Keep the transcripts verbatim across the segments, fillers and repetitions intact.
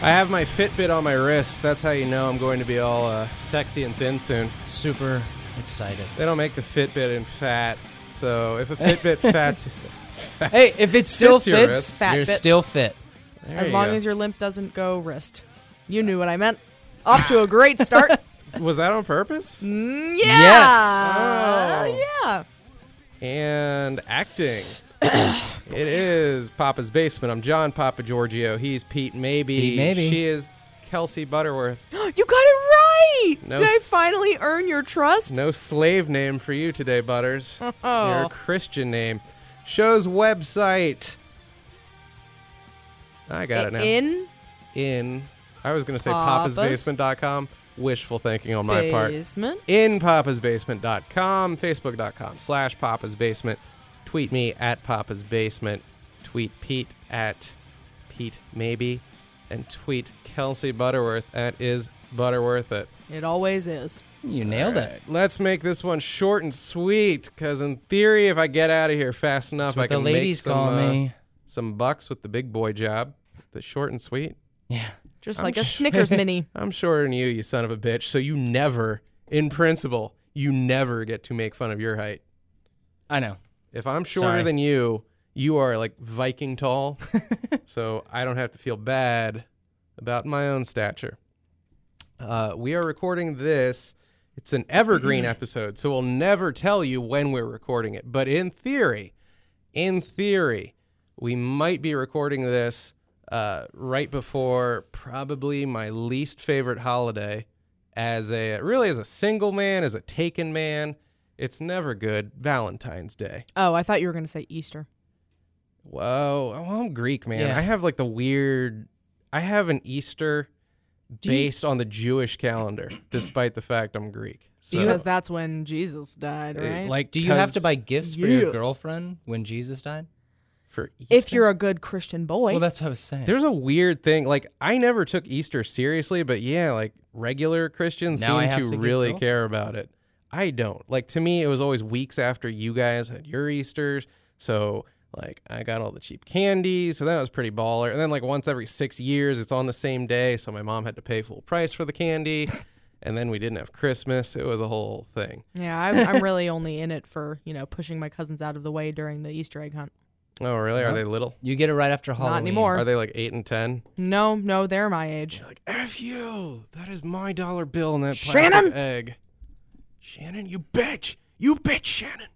I have my Fitbit on my wrist. That's how you know I'm going to be all uh, sexy and thin soon. Super excited. They don't make the Fitbit in fat, so if a Fitbit fats, fats Hey, if it still fits your fits, wrist, Fat you're bit. still fit. there As you long go. as your limp doesn't go wrist. You knew what I meant. Off to a great start. Was that on purpose? Mm, yeah. Yes. Uh, yeah. And acting. It is Papa's Basement. I'm John Papa Giorgio. He's Pete Maybe. Pete Maybe. She is Kelsey Butterworth. You got it right. No Did I s- finally earn your trust? No slave name for you today, Butters. Oh. Your Christian name. Show's website. I got it now. In In. I was going to say Papa's papas basement dot com. Wishful thinking on my part. basement. In papas basement dot com, facebook dot com slash papasbasement. Tweet me at papasbasement. Tweet Pete at Pete Maybe. And tweet Kelsey Butterworth at is Butterworth it. It always is. You nailed All it. right, let's make this one short and sweet, because in theory, if I get out of here fast enough, That's what I can the ladies make some, call uh, me. some bucks with the big boy job. The short and sweet. Yeah. Just I'm like a sh- Snickers mini. I'm shorter than you, you son of a bitch. So you never, in principle, you never get to make fun of your height. I know. If I'm shorter Sorry. than you, you are like Viking tall. So I don't have to feel bad about my own stature. Uh, we are recording this. It's an evergreen episode, so we'll never tell you when we're recording it. But in theory, in theory, we might be recording this uh, right before probably my least favorite holiday as a, really as a single man, as a taken man. It's never good. Valentine's Day. Oh, I thought you were going to say Easter. Whoa. Well, I'm Greek, man. Yeah. I have like the weird, I have an Easter Do you- based on the Jewish calendar, despite the fact I'm Greek. So, Because that's when Jesus died, uh, right? like, Do you have to 'cause buy gifts for Yeah. your girlfriend when Jesus died? for Easter? if you're a good Christian boy. Well, that's what I was saying. There's a weird thing. Like, I never took Easter seriously, but yeah, like regular Christians Now I seem have to to get really girl? care about it. I don't. Like, to me, it was always weeks after you guys had your Easters. So, like, I got all the cheap candy. So that was pretty baller. And then, like, once every six years, it's on the same day. So my mom had to pay full price for the candy. And then we didn't have Christmas. It was a whole thing. yeah, I'm, I'm really only in it for, you know, pushing my cousins out of the way during the Easter egg hunt. Oh, really? Are Huh? they little? You get it right after Halloween. anymore. Are they like eight and ten? No, no, they're my age. Like, F you. That is my dollar bill in that plastic Shannon! egg. Shannon, you bitch. You bitch, Shannon.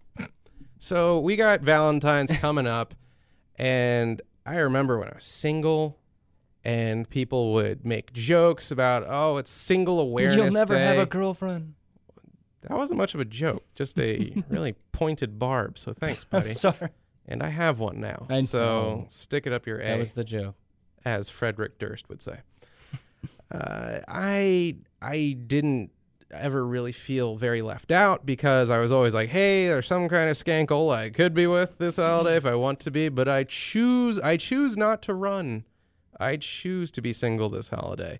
So we got Valentine's coming up, and I remember when I was single, and people would make jokes about, oh, it's Single Awareness You'll never Day. have a girlfriend. That wasn't much of a joke, just a really pointed barb. So thanks, buddy. Sorry. And I have one now. I so know. stick it up your A. That was the joke. As Frederick Durst would say. uh, I I didn't ever really feel very left out because I was always like, hey, there's some kind of skankle I could be with this holiday if I want to be, but I choose I choose not to run. I choose to be single this holiday.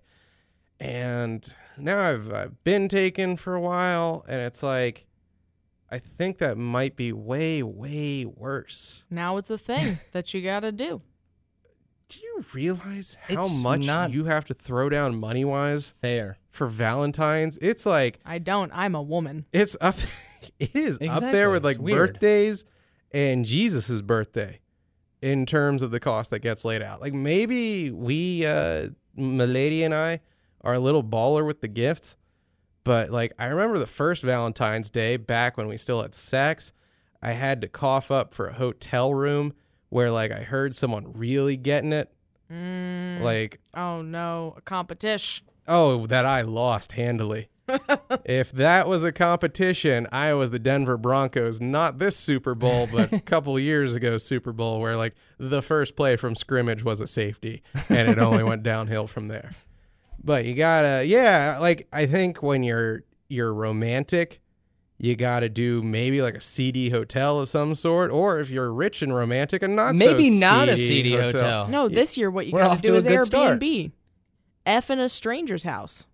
And now I've, I've been taken for a while, and it's like, I think that might be way, way worse. Now it's a thing that you got to do. Do you realize how It's much not- you have to throw down money-wise Fair. for Valentine's? It's like, I don't. I'm a woman. it's up, it is up Exactly. there with like It's weird. birthdays and Jesus's birthday in terms of the cost that gets laid out. Like maybe we, uh, Milady and I, are a little baller with the gifts, but like I remember the first Valentine's Day back when we still had sex, I had to cough up for a hotel room where like I heard someone really getting it. Mm, Like, oh, no. A competition. oh, that I lost handily. If that was a competition, I was the Denver Broncos, not this Super Bowl, but a couple years ago Super Bowl, where like the first play from scrimmage was a safety and it only went downhill from there. But you gotta, yeah, like I think when you're you're romantic, you gotta do maybe like a seedy hotel of some sort, or if you're rich and romantic, a not Maybe so not a seedy seedy hotel. No, this year what you We're got off to do to a is good start. Airbnb. F in a stranger's house.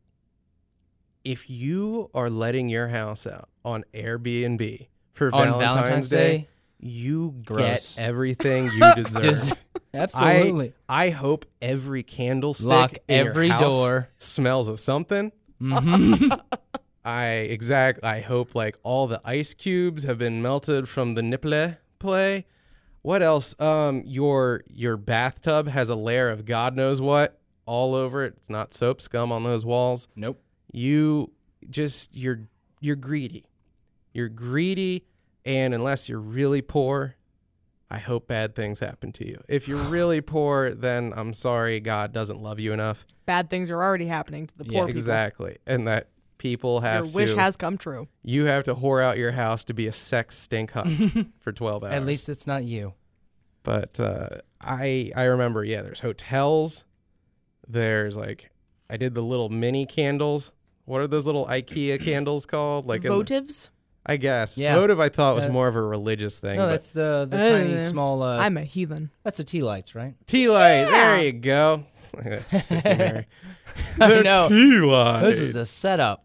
If you are letting your house out on Airbnb for On Valentine's, Valentine's Day, Day? you Gross. get everything you deserve. Des- Absolutely. I, I hope every candlestick Lock in every your house door. smells of something. Mm-hmm. I exact. I hope like all the ice cubes have been melted from the nipple play. What else? Um, your your bathtub has a layer of God knows what all over it. It's not soap scum on those walls. Nope. You just you're you're greedy. You're greedy, and unless you're really poor, I hope bad things happen to you. If you're really poor, then I'm sorry, God doesn't love you enough. Bad things are already happening to the Yeah, poor people. Exactly, and that people have Your to. wish has come true. You have to whore out your house to be a sex stink hut for twelve hours. At least it's not you. But uh, I I remember, yeah, there's hotels. There's like, I did the little mini candles. What are those little IKEA candles called? Like in the- Votives? I guess. Yeah. Votive I thought was Uh, more of a religious thing. No, but that's the the Uh, tiny small. Uh, I'm a heathen. that's the tea lights, right? tea light. Yeah. There you go. That's Sissy Mary. I They're know. tea light. This is a setup.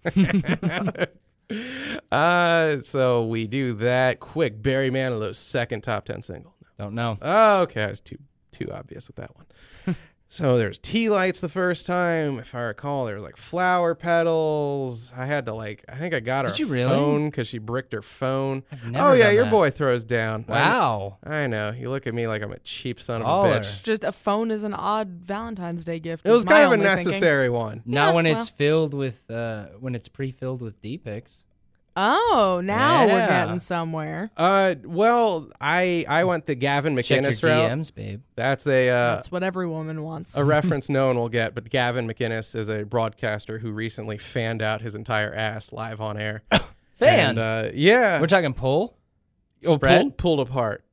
uh, so we do that. Quick, Barry Manilow's second top ten single. Don't know. Oh, okay. I was too too obvious with that one. So there's tea lights the first time. If I recall, there was like flower petals. I had to like, I think I got her Did a you really? phone because she bricked her phone. I've never Oh, yeah, done your that. boy throws down. I- Wow. I know. You look at me like I'm a cheap son of Baller. a bitch. Just a phone is an odd Valentine's Day gift. It is was my kind of a only thinking. necessary one. Not Yeah, when well. it's filled with uh when it's pre-filled with D-pics. Oh, now we're Yeah. getting somewhere. Uh, well, I I went the Gavin Check your McInnes route. D Ms, babe. That's a uh, That's what every woman wants. a reference no one will get, but Gavin McInnes is a broadcaster who recently fanned out his entire ass live on air. Fan. And, uh, yeah. We're talking pull. Oh, Spread. pulled, pulled apart.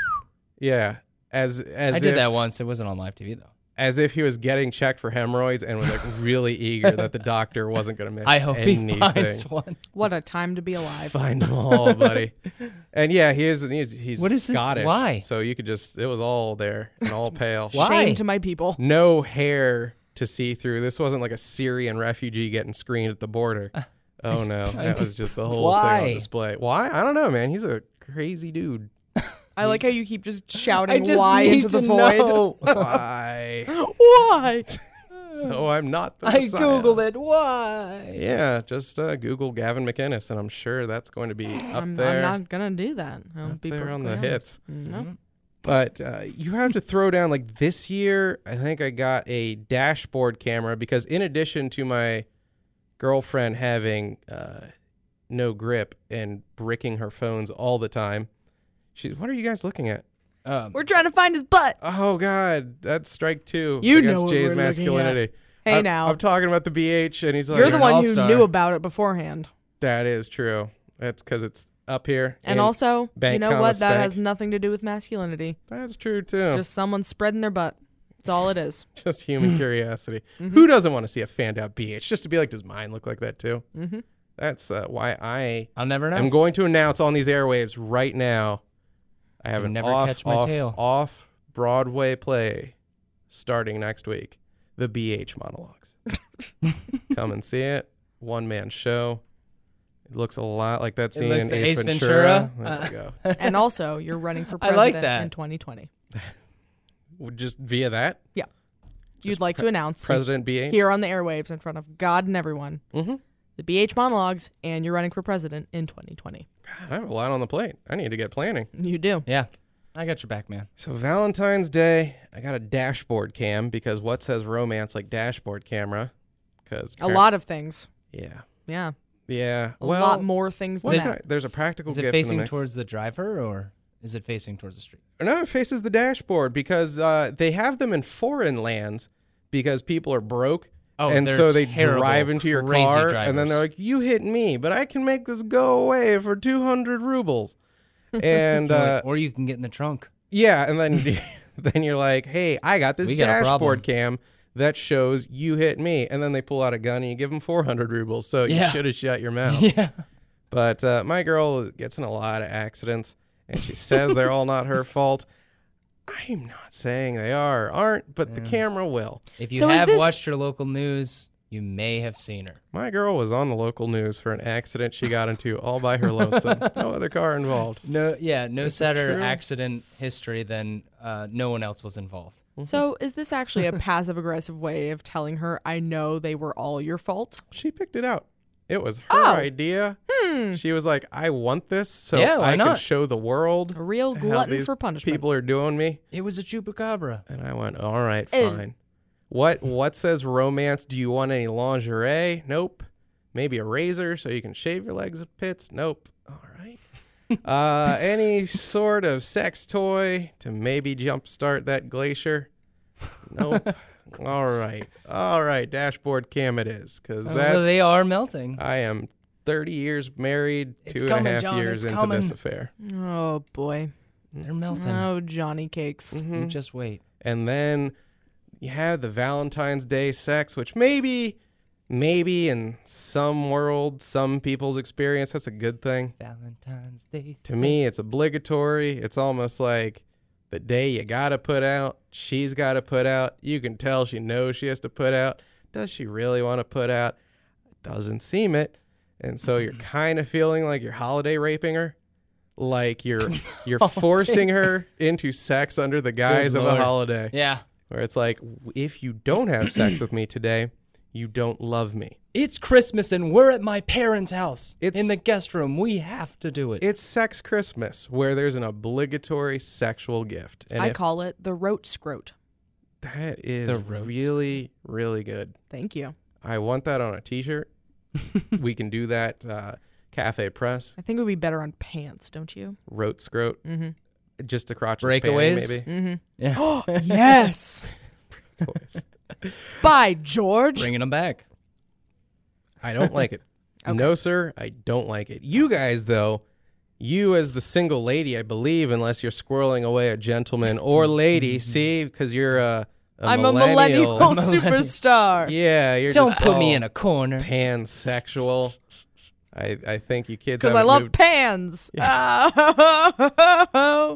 Yeah, as as I did if, that once. It wasn't on live T V though. as if he was getting checked for hemorrhoids and was like really eager that the doctor wasn't going to miss I hope anything. he finds one. What a time to be alive. Find them all, buddy. And yeah, he is. He's, he's What is this? Scottish. Why? So you could just. It was all there and all pale. Why? Shame to my people. No hair to see through. This wasn't like a Syrian refugee getting screened at the border. Oh no, that was just the whole thing Why? on display. Why? I don't know, man. He's a crazy dude. I like how you keep just shouting I just why need into the to void. know. Why? Why? So I'm not the I Messiah. googled it. Why? Yeah, just uh, Google Gavin McInnes, and I'm sure that's going to be up I'm, there, I'm not gonna do that. I'll up be there on the perfectly hits. honest. No. But uh, you have to throw down like this year. I think I got a dashboard camera because in addition to my girlfriend having uh, no grip and bricking her phones all the time, she's. What are you guys looking at? Um, We're trying to find his butt. Oh God, that's strike two You know against what Jay's we're looking masculinity. Hey I'm, now. I'm talking about the B H, and he's like, You're the an one who all-star. knew about it beforehand. "That is true. That's because it's up here." And also, you bank know comma what? That spank. has nothing to do with masculinity. That's true too. Just someone spreading their butt. That's all it is. Just human curiosity. Mm-hmm. Who doesn't want to see a fanned out B H? Just to be like, does mine look like that too? Mm-hmm. That's uh, why I I'll never know. am going to announce on these airwaves right now. I have You'll an never off, catch my off, tail. off Broadway play starting next week. The B H monologues. Come and see it. One man show. It looks a lot like that scene looks in like Ace, Ace Ventura. Ventura. There we go. And also, you're running for I president like that. in twenty twenty. Just via that, You'd like to announce President B H. here on the airwaves in front of God and everyone Mm-hmm. the B H monologues, and you're running for president in twenty twenty. God, I have a lot on the plate. I need to get planning. You do. Yeah, I got your back, man. So Valentine's Day, I got a dashboard cam because what says romance like dashboard camera? Because A lot of things. Yeah, Yeah. yeah. A well, lot more things what than kind that. of- there's a practical Is it gift in the facing mix. towards the driver or is it facing towards the street? No, it faces the dashboard because uh, they have them in foreign lands because people are broke. Oh, and they're so they terrible, drive into your crazy car, drivers. and then they're like, "You hit me, but I can make this go away for two hundred rubles." And You're uh, like, or you can get in the trunk. yeah, and then then you're like, "Hey, I got this We got a problem. dashboard cam that shows you hit me," and then they pull out a gun and you give them four hundred rubles. So you Yeah. should have shut your mouth. Yeah. But uh, my girl gets in a lot of accidents, and she says they're all not her fault. I'm not saying they are, aren't, but the Yeah. camera will. If you So is have this- watched your local news, You may have seen her. My girl was on the local news for an accident she got into all by her lonesome. No other car involved. No, yeah, no This is sadder true. accident history than uh, no one else was involved. So is this actually a passive aggressive way of telling her, I know they were all your fault? She picked it out. It was her Oh. idea. Hmm. She was like, I want this so Yeah, why I not? can show the world A real how glutton these for punishment. people are doing me. It was a chupacabra. And I went, all right, Eh. fine. What what says romance? Do you want any lingerie? Nope. Maybe a razor so you can shave your legs of pits? Nope. All right. uh, any sort of sex toy to maybe jumpstart that glacier? Nope. All right. All right. Dashboard cam it is, because Oh, that's they are melting. I am thirty years married, It's two and a coming, half John, years it's into this coming. affair. Oh, boy. They're melting. Oh, Johnny cakes. Mhm. You just wait. And then you have the Valentine's Day sex, which maybe, maybe in some world, some people's experience, that's a good thing. Valentine's Day. To me, sex. it's obligatory. It's almost like the day you got to put out, she's got to put out. You can tell she knows she has to put out. Does she really want to put out? Doesn't seem it. And so you're kind of feeling like you're holiday raping her. Like you're you're forcing her into sex under the guise of a Lord. holiday. Yeah. Where it's like, if you don't have sex with me today, you don't love me. It's Christmas and we're at my parents' house. It's- in the guest room. We have to do it. It's sex Christmas, where there's an obligatory sexual gift. And I if call it the rote scrote. that is The roast. really, really good. Thank you. I want that on a t-shirt. We can do that. Uh, Cafe Press, I think it would be better on pants, don't you? rote scrote, Mm-hmm. just a crotch Breakaways? maybe. Mm-hmm. yeah. Oh, yes. By George. Bringing them back. I don't like it. Okay. No, sir, I don't like it. You guys, though, you as the single lady, I believe, unless you're squirreling away a gentleman or lady, see, because you're a, a I'm millennial. a millennial superstar. Yeah, you're Don't just put me all in a corner. pansexual. I, I think you kids Because I haven't love moved. pans. Oh.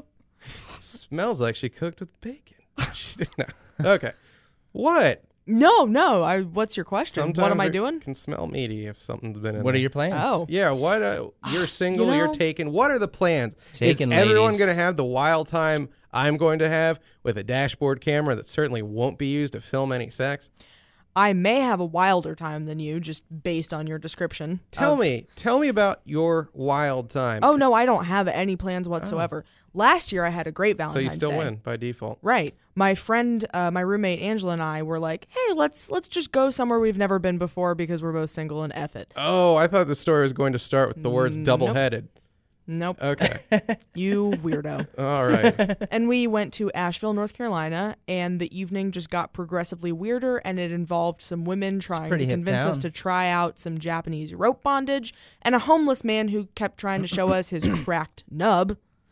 Smells like she cooked with bacon. She did not. Okay. What? No, no. I. What's your question? Sometimes what am I it doing? can smell meaty if something's been in What are there. your plans? Oh. Yeah, what? Uh, you're single, you know- are taken. What are the plans? Taken, Is everyone ladies. going to have the wild time I'm going to have with a dashboard camera that certainly won't be used to film any sex? I may have a wilder time than you, just based on your description. Tell of- me. Tell me about your wild time. Oh no, I don't have any plans whatsoever. Last year I had a great So Valentine's you still Day. win by default. Right. My friend, uh, my roommate Angela and I were like, "Hey, let's let's just go somewhere we've never been before because we're both single and F it." Oh, I thought the story was going to start with the words Mm, double-headed. Nope. Okay. You weirdo. All right. And we went to Asheville, North Carolina, and the evening just got progressively weirder, and it involved some women trying to pretty hip convince us town. to try out some Japanese rope bondage, and a homeless man who kept trying to show us his cracked nub,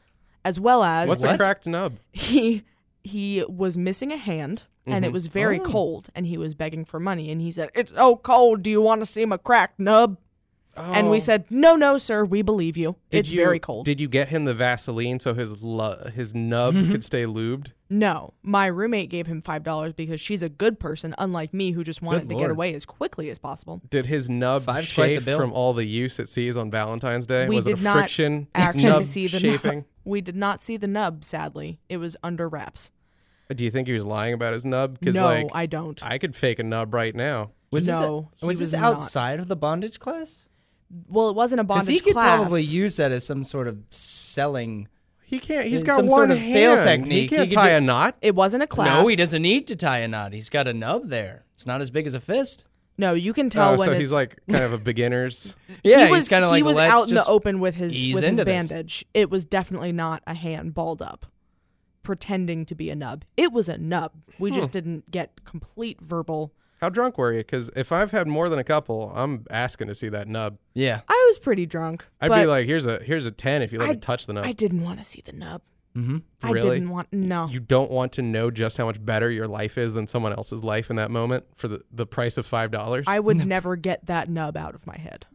as well as What's a What? cracked nub? he he was missing a hand, and it Mhm. was very Oh. cold, and he was begging for money, and he said, "It's so cold. Do you want to see my cracked nub?" And we Oh. said, "No, no, sir. We believe you. Did it's you- very cold." Did you get him the Vaseline so his lu- his nub could stay lubed? No, my roommate gave him five dollars because she's a good person, unlike me, who just wanted Good to get Lord. away as quickly as possible. Did his nub Five's quite the chafe bill. from all the use it sees on Valentine's Day? We Was did it a not friction Actually, nub see the chafing? nub. We did not see the nub. Sadly, it was under wraps. Do you think he was lying about his nub? Because No, like I don't. I could fake a nub right now. Was No, this, he was this was not. outside of the bondage class? Well, it wasn't a Because bondage he could class. probably use that as some sort of selling. He can't. He's It's got some one sort of hand. sale He technique. can't He could tie ju- a knot. It wasn't a class. No, he doesn't need to tie a knot. He's got a nub there. It's not as big as a fist. No, you can tell Oh, when so it's, he's like kind of a beginner's. Yeah, he was he's kind of like he was let's out in the just open with his ease with his into this. bandage. It was definitely not a hand balled up, pretending to be a nub. It was a nub. We Hmm. just didn't get complete verbal. How drunk were you? Because if I've had more than a couple, I'm asking to see that nub. Yeah. I was pretty drunk. I'd but be like, here's a here's a ten if you let me I- touch the nub. I didn't want to see the nub. Mm-hmm. I Really? didn't want no. You don't want to know just how much better your life is than someone else's life in that moment for the, the price of five dollars. I would never get that nub out of my head.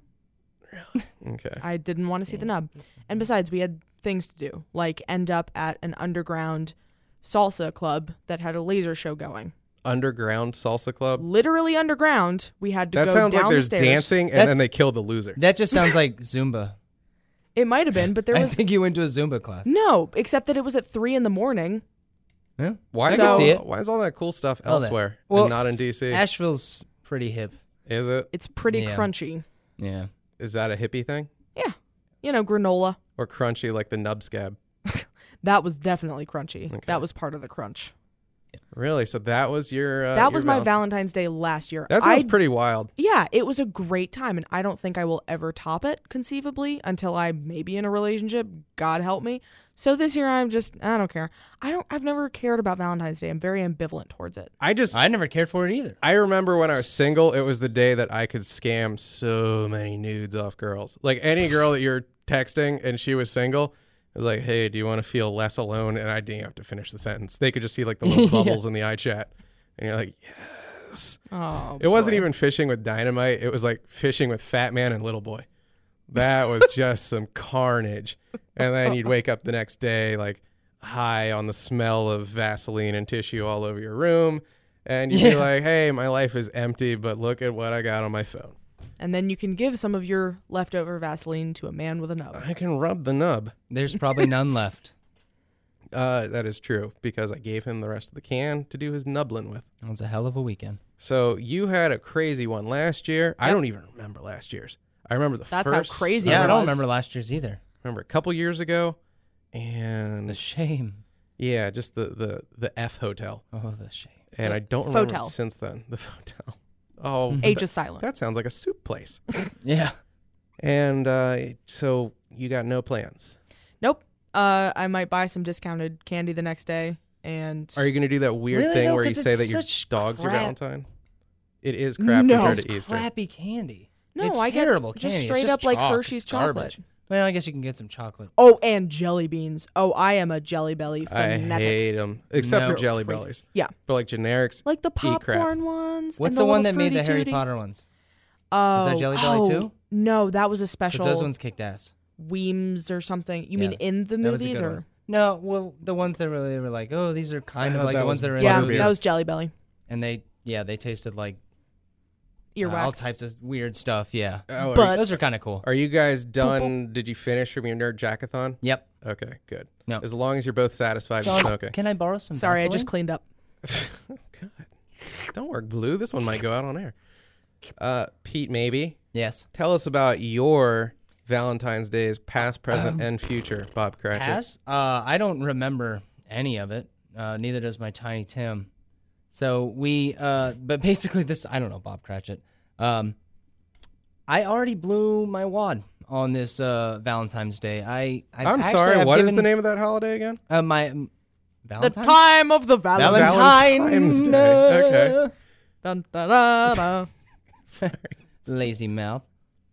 Okay. I didn't want to see the nub. And besides, we had things to do, like end up at an underground salsa club that had a laser show going. underground salsa club. Literally underground. We had to That go sounds down like there's the stairs. dancing and That's- then they kill the loser. That just sounds like Zumba. It might have been, but there I was think you went to a Zumba class. no, except that it was at three in the morning. Yeah. Why, I is can all, see it. why is all that cool stuff All that. elsewhere Well, and not in D C? Asheville's pretty hip. Is it? It's pretty Yeah. crunchy. Yeah. Is that a hippie thing? Yeah, you know, granola. Or crunchy like the nub scab? That was definitely crunchy. Okay. That was part of the crunch. Really? So that was your uh, that your was my Valentine's- Valentine's Day last year. That sounds I pretty wild. Yeah, it was a great time, and I don't think I will ever top it, conceivably, until I may be in a relationship. God help me. So this year, I'm just, I don't care. I don't, I've never cared about Valentine's Day. I'm very ambivalent towards it. I just I never cared for it either. I remember when I was single, it was the day that I could scam so many nudes off girls. Like any girl that you're texting and she was single, it was like, hey, do you want to feel less alone? And I didn't have to finish the sentence. They could just see like the little bubbles in the iChat. And you're like, yes. Oh, It wasn't boy. even fishing with dynamite. It was like fishing with Fat Man and Little Boy. That was just some carnage. And then you'd wake up the next day like high on the smell of Vaseline and tissue all over your room. And you'd be Yeah. like, hey, my life is empty, but look at what I got on my phone. And then you can give some of your leftover Vaseline to a man with a nub. I can rub the nub. There's probably none left. Uh, that is true because I gave him the rest of the can to do his nubbling with. It was a hell of a weekend. So you had a crazy one last year. I Yep. don't even remember last year's. I remember the That's how first. crazy Yeah, it I don't was. remember last year's either. remember a couple years ago, The and shame. yeah, just the the the F hotel, Oh, the shame. and The I don't remember Fotel. it since then. The hotel. Oh, H is silent. that sounds like a soup place. Yeah. And uh, so you got no plans. Nope. Uh, I might buy some discounted candy the next day. And Are you going to do that weird Really, thing though? where you 'Cause say it's that your such dog's your crap. Valentine? It is crap No. compared It's to Easter. crappy candy. No, it's I get terrible just candy. It's straight just up like chalk. Hershey's It's garbage. chocolate. Well, I guess you can get some chocolate. Oh, and jelly beans. Oh, I am a Jelly Belly I fanatic. hate them, except No. for Jelly Crazy. Bellies. Yeah. But like generics, Like the Eat crap. popcorn ones. What's and the, one little that made the Fruity Harry Tooty. Potter ones? Oh, that Jelly Belly oh, too? No, that was a Because special those ones kicked ass. Weems or something. You Yeah, mean in the That was a movies good or? one. No, well, the ones that really were like, oh, these are kind I of thought like that the was ones that are in Yeah, the movies. that was Jelly Belly. And they, yeah, they tasted like uh, Earwax. all types of weird stuff. Yeah, oh, are, But- those are kind of cool. are you guys done? Did you finish from your Nerd Jackathon? Yep. Okay, good. No. As long as you're both satisfied with John, smoking. can I borrow some? Sorry, I just Vaseline? cleaned up. God. Don't work, Blue. This one might go out on air. Uh, Pete, maybe. Yes. Tell us about your Valentine's Days, past, present, and future, Bob Cratchit. Pass? Uh, I don't remember any of it. Uh, neither does my Tiny Tim. So we, uh, but basically this, I don't know, Bob Cratchit. Um, I already blew my wad on this uh, Valentine's Day. I, I've I'm actually, sorry, I've what is given, the name of that holiday again? Uh, my um, The Valentine's. time of the Valentine. Valentine's Day. Okay. Dun, da, da, da. Sorry. Lazy mouth.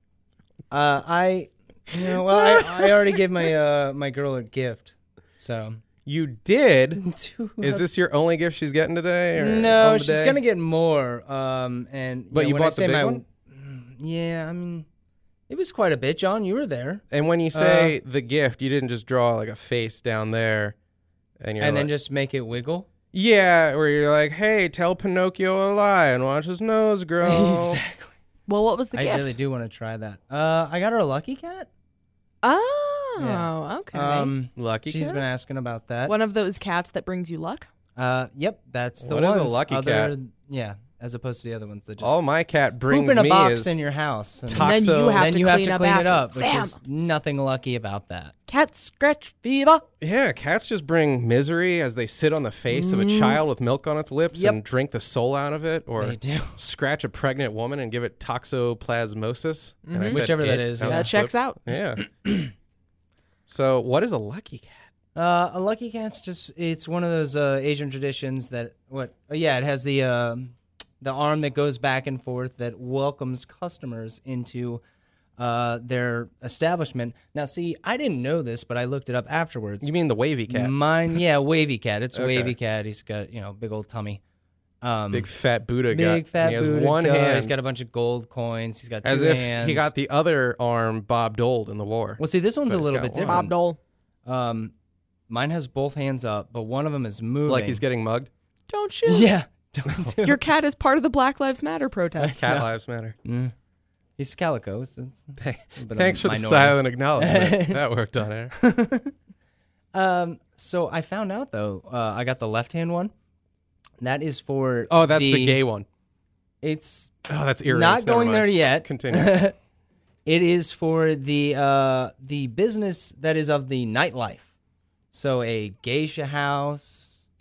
Uh, I, you know, well, I, I already gave my uh my girl a gift, so. You did? Is this your only gift she's getting today? Or No, on the she's day? gonna get more. Um, and But know, you when I bought the say big my, one? Yeah, I mean, it was quite a bit, John. You were there, And when you say the gift, you didn't just draw like a face down there, and you're and like, then just make it wiggle. yeah, where you're like, hey, tell Pinocchio a lie and watch his nose grow. Exactly. Well, what was the I gift? really do want to try that. Uh, I got her a Lucky Cat. Oh, Yeah. okay. Um, Lucky she's cat? been asking about that. One of those cats that brings you luck. Uh, yep, that's the What is one. a Lucky Cat? Yeah, as opposed to the other ones that just All my cat brings poop in a me box is in your house. And to- And then you Toxo- have then to you clean have to up clean after. it up, which Sam. is nothing lucky about that. Cat scratch fever. yeah, cats just bring misery as they sit on the face of a child with milk on its lips Yep. and drink the soul out of it, or They do. scratch a pregnant woman and give it toxoplasmosis. And I said Whichever that it. is, was yeah. That checks out. Yeah. So, what is a lucky cat? Uh, a lucky cat's just, it's one of those uh, Asian traditions that, what, uh, yeah, it has the uh, the arm that goes back and forth that welcomes customers into uh, their establishment. Now, see, I didn't know this, but I looked it up afterwards. You mean the wavy cat? Mine, yeah, wavy cat. It's a Okay. wavy cat. He's got, you know, big old tummy. Um, Big fat Buddha guy. big fat He has Buddha one guy. hand, He's got a bunch of gold coins. He's got two as if hands. he got the other arm Bob doled in the war. Well, see, this one's But a he's little got bit one. different. Bob Dole. Um, mine has both hands up, but one of them is moving. Like he's getting mugged. Don't shoot. Yeah, Don't do Your cat is part of the Black Lives Matter protest. Cat lives matter. Mm. He's calico. So it's a bit of Thanks for the minority. silent acknowledgement. That worked on air. Um, so I found out though, uh, I got the left-hand one. That is for Oh, that's the, gay one. It's Oh, that's eerie. not going there yet. Continue. It is for the uh, the business that is of the nightlife. So a geisha house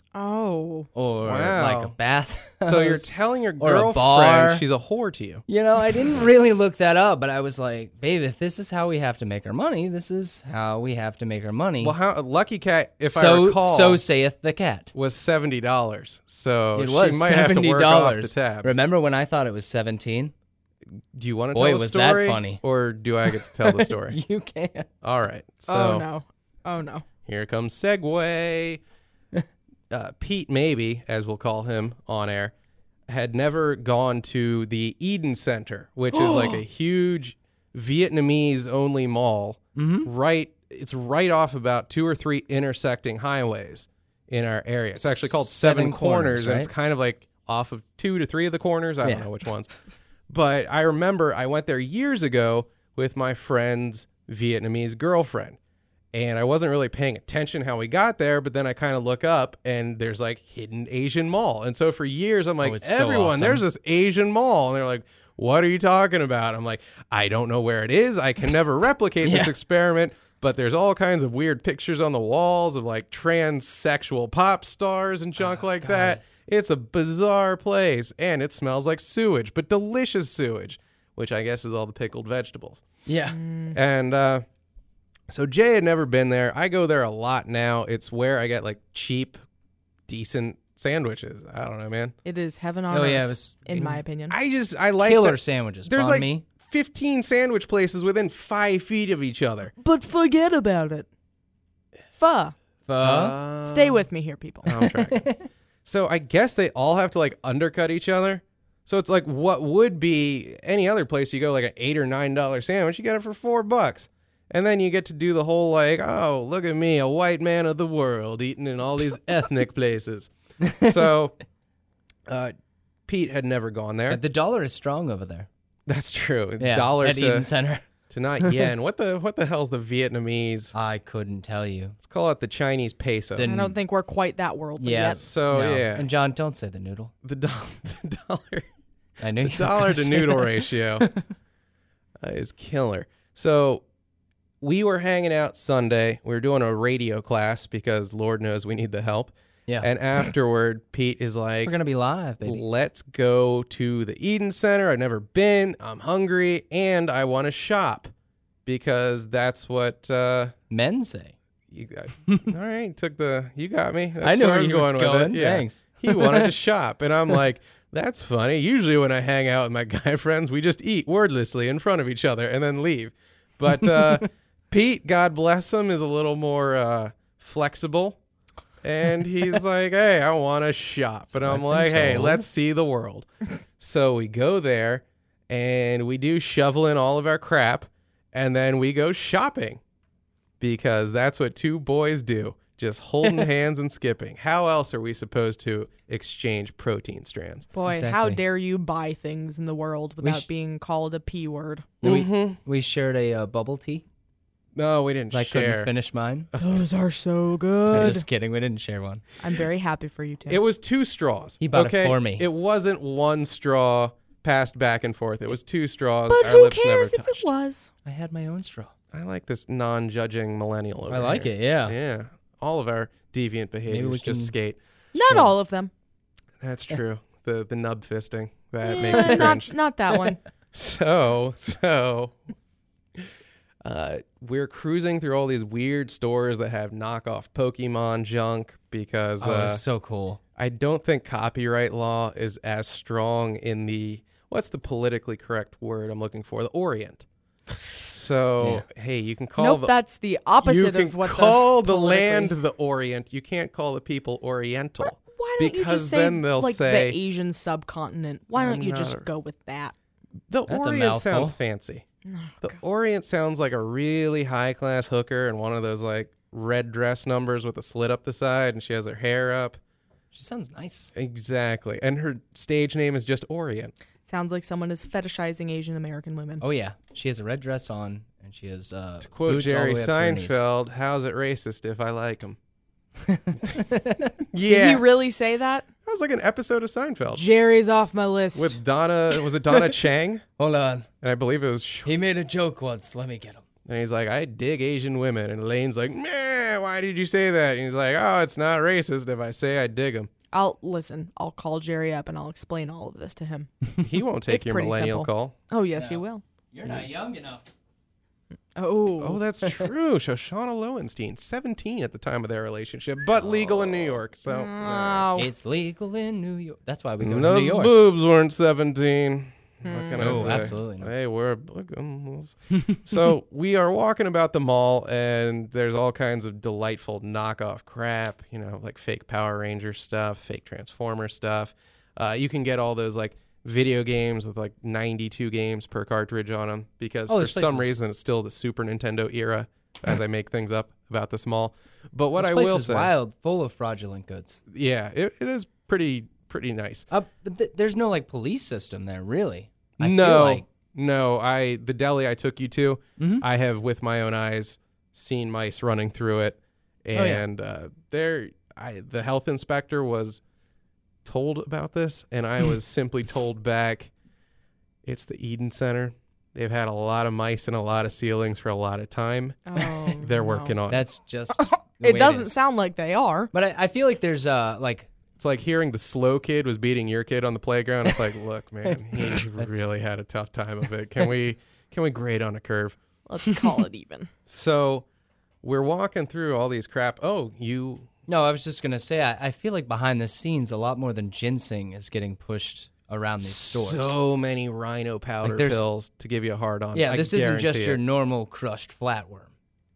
Oh. or Wow. like a bath. So you're house. telling your Or a girlfriend bar. she's a whore to you. You know, I didn't really look that up, but I was like, babe, if this is how we have to make our money, this is how we have to make our money. Well, how Lucky Cat, if so, I recall, so saith the cat. was seventy dollars. So It was she might seventy have dollars. to work off the tab. Remember when I thought it was seventeen? Do you want to Boy, tell the was that story? funny. Or do I get to tell the story? You can't. All right. So oh no. Oh no. here comes segue. Uh, Pete, maybe, as we'll call him on air, had never gone to the Eden Center, which is like a huge Vietnamese-only mall. Mm-hmm. Right, it's right off about two or three intersecting highways in our area. It's actually called Seven, Seven Corners, Corners, and it's right? kind of like off of two to three of the corners. I Yeah. don't know which ones. But I remember I went there years ago with my friend's Vietnamese girlfriend. And I wasn't really paying attention how we got there, but then I kind of look up and there's like hidden Asian mall. And so for years I'm like, it's so everyone, awesome. there's this Asian mall. And they're like, what are you talking about? I'm like, I don't know where it is. I can never replicate this Yeah. experiment, but there's all kinds of weird pictures on the walls of like transsexual pop stars and junk Oh, like God. that. It's a bizarre place and it smells like sewage, but delicious sewage, which I guess is all the pickled vegetables. Yeah. And uh, so Jay had never been there. I go there a lot now. It's where I get like cheap, decent sandwiches. I don't know, man. It is heaven on Oh, earth. yeah, it was in my opinion. I just I like Killer that sandwiches. there's Banh like mi. fifteen sandwich places within five feet of each other. But forget about it. Pho. Pho. Uh, Stay with me here, people. I'm trying. So I guess they all have to like undercut each other. So it's like what would be any other place you go like an eight or nine dollar sandwich, you get it for four bucks. And then you get to do the whole like, oh, look at me, a white man of the world eating in all these ethnic places. So uh, Pete had never gone there. But the dollar is strong over there. That's true. Yeah, Dollar at to, Eden Center. to not yen. What the what the hell's the Vietnamese? I couldn't tell you. Let's call it the Chinese peso. The- I don't think we're quite that worldly Yeah. yet. so No. yeah, And John, don't say the noodle. the, do- the dollar. I knew The you were dollar gonna to say noodle that. ratio uh, is killer. So we were hanging out Sunday. We were doing a radio class because Lord knows we need the help. Yeah. And afterward, Pete is like, We're gonna be live, baby. let's go to the Eden Center. I've never been. I'm hungry and I want to shop because that's what uh, Men say. you got. All right, took the. You got me. That's I know where where I was you were going with going. it. Yeah. Thanks. He wanted to shop, and I'm like, that's funny. Usually when I hang out with my guy friends, we just eat wordlessly in front of each other and then leave. But uh, Pete, God bless him, is a little more uh, flexible. And he's like, hey, I want to shop. And I'm I've like, been hey, told. let's see the world. So we go there and we do shovel in all of our crap. And then we go shopping because that's what two boys do. Just holding hands and skipping. How else are we supposed to exchange protein strands? Boy, how Exactly. dare you buy things in the world without sh- being called a P word? We, we shared a uh, bubble tea. No, we didn't I share. couldn't finish mine. Those are so I'm good. just kidding. We didn't share one. I'm very happy for you, Tim. It was two straws. He bought it okay? for me. It wasn't one straw passed back and forth. It was two straws. but Our who lips cares never if it touched. was? I had my own straw. I like this non-judging millennial over I like here. it. Yeah. Yeah. All of our deviant behaviors we just can- skate. Not Sure. all of them. That's true. the the nub fisting. That Eh, makes you cringe. not, not that one. So, so uh, we're cruising through all these weird stores that have knockoff Pokemon junk because Oh, it uh, was so cool. I don't think copyright law is as strong in the, what's the politically correct word I'm looking for? The Orient. So, hey, you can call nope, the, that's the you opposite can of what call the, the land politically- the Orient. You can't call the people Oriental. Why don't you because just say then they'll like say- the Asian subcontinent? Why I'm don't you not just a- go with that? The That's a Orient mouthful. sounds fancy. The Orient sounds like a really high class hooker and one of those like red dress numbers with a slit up the side and she has her hair up. She sounds nice. Exactly. And her stage name is just Orient. Sounds like someone is fetishizing Asian American women. Oh yeah, she has a red dress on, and she has uh, To quote boots all Jerry the way up to her knees. Seinfeld, how's it racist if I like him? Did Yeah. he really say that? That was like an episode of Seinfeld. Jerry's off my list. With Donna, was it Donna Chang? Hold on, And I believe it was, Sh- he made a joke once. Let me get him. and he's like, I dig Asian women. And Elaine's like, meh, why did you say that? And he's like, oh, it's not racist if I say I dig them. I'll listen. I'll call Jerry up and I'll explain all of this to him. He won't take It's your pretty millennial simple. call. Oh yes, No. he will. You're not young enough. Oh, Oh, that's true. Shoshana Lowenstein, seventeen at the time of their relationship, but legal in New York. So, uh, Oh. It's legal in New York. That's why we go to those New York. boobs weren't seventeen. What can I No, say? absolutely not. They were boogums. So we are walking about the mall, and there's all kinds of delightful knockoff crap, you know, like fake Power Ranger stuff, fake Transformer stuff. Uh, you can get all those like video games with like ninety-two games per cartridge on them because Oh, for this place some is- reason it's still the Super Nintendo era as I make things up about this mall. But what this I place will is say, wild, full of fraudulent goods. yeah, it, it is pretty pretty nice. Uh, but th- there's no like police system there, really. I no, feel like no. I the deli I took you to, Mhm. I have with my own eyes seen mice running through it, Oh, yeah. and uh, there, I the health inspector was told about this, and I was simply told back, it's the Eden Center. They've had a lot of mice and a lot of ceilings for a lot of time. Oh, They're no. working on it. that's just. the way It doesn't is. sound like they are. But I, I feel like there's uh like It's like hearing the slow kid was beating your kid on the playground. It's like, look, man, he really had a tough time of it. Can we can we grade on a curve? Let's call it even. So we're walking through all these crap. Oh, you no, I was just gonna say I, I feel like behind the scenes a lot more than ginseng is getting pushed around these stores. so many rhino powder Like, there's- pills to give you a hard on. yeah, I this isn't just guarantee your it. normal crushed flatworm.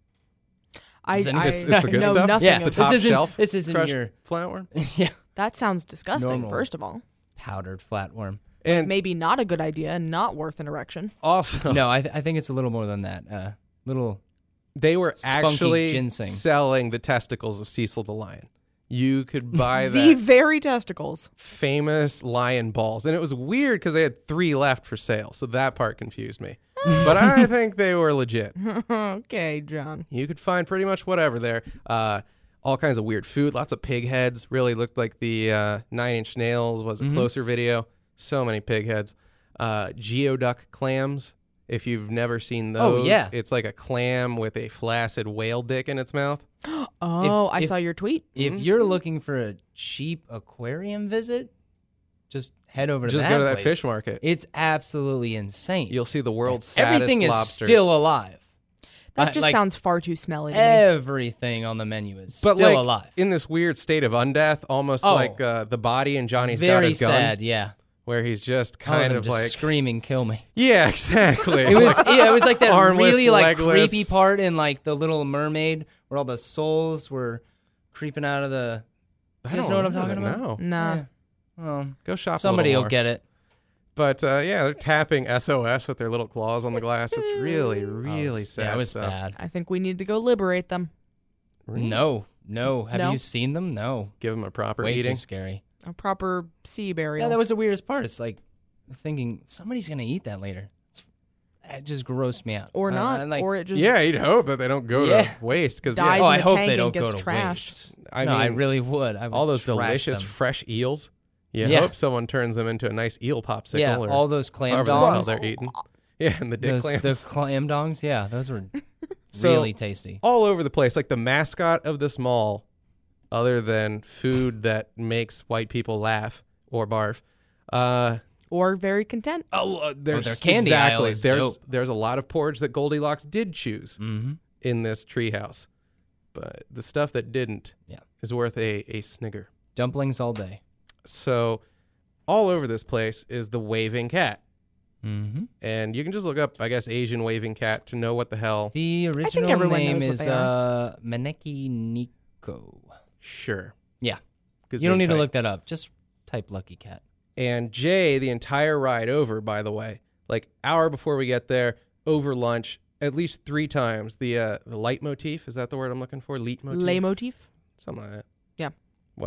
I, Is any- I It's- it's the good know stuff? nothing Yeah, of the this top isn't shelf this isn't crushed your flatworm. yeah That sounds disgusting, Normal. first of all. powdered flatworm. And Maybe not a good idea and not worth an erection. also, No, I th- I think it's a little more than that. Uh, little they were Spunky actually ginseng. selling the testicles of Cecil the lion. You could buy The that very testicles. famous lion balls, and it was weird because they had three left for sale, so that part confused me. But I think they were legit. Okay, John. You could find pretty much whatever there. Uh, all kinds of weird food, lots of pig heads. Really looked like the uh, Nine Inch Nails was a Mhm. closer video. So many pig heads. Uh, geoduck clams. If you've never seen Oh, those, yeah. it's like a clam with a flaccid whale dick in its mouth. Oh, I if- saw your tweet. If you're looking for a cheap aquarium visit, just head over to Just that go to that place. fish market. It's absolutely insane. You'll see the world's saddest Everything is lobsters. still alive. That Uh, just like, sounds far too smelly to me. Everything on the menu is but still like, alive. in this weird state of undeath, almost Oh. like uh, the body in Johnny's Got Very His Gun, sad, yeah. where he's just All of kind them of just like, screaming, "Kill me!" yeah, exactly. It was, yeah, it was like that Armless, really like legless. creepy part in like the Little Mermaid, where all the souls were creeping out of the. I You guys don't know what I'm talking that, about? No. Nah. Yeah. Well, Go shop. a somebody little will more. get it. But uh, yeah, they're tapping S O S with their little claws on the glass. It's really, really Oh, sad. Yeah, it was stuff. bad. I think we need to go liberate them. Really? No, no. Have No? you seen them? No. Give them a proper Way eating. too scary. A proper sea burial. Yeah, that was the weirdest part. It's like thinking somebody's gonna eat that later. It's, it just grossed me out. or Uh, not. and, like, or it just Yeah, you'd hope that they don't go Yeah. to waste because dies oh, in I the hope tank they and don't gets go to trashed. waste. I no, mean, I really would. I would all those trash delicious them. fresh eels. You Yeah. hope someone turns them into a nice eel popsicle. Yeah, or all those clam however the hell dongs. they're eating. Yeah, and the dick Those, clams. the clam dongs. Yeah, those were So- really tasty. all over the place. Like the mascot of this mall, other than food that makes white people laugh or barf. Uh, Or very content. oh, uh, there's their candy aisle exactly. is there's dope. there's a lot of porridge that Goldilocks did choose Mm-hmm. in this treehouse, but the stuff that didn't Yeah. is worth a a snigger. Dumplings all day. So, all over this place is the waving cat. Mm-hmm. And you can just look up, I guess, Asian waving cat to know what the hell. The original everyone name knows what is they are. uh, Maneki Nico. Sure. Yeah. Because You don't need to look that up. Just type Lucky Cat. And Jay, the entire ride over, by the way, like hour before we get there, over lunch, at least three times, the uh, the leitmotif, is that the word I'm looking for? Leitmotif? Leitmotif. Something like that. Yeah. Whatever.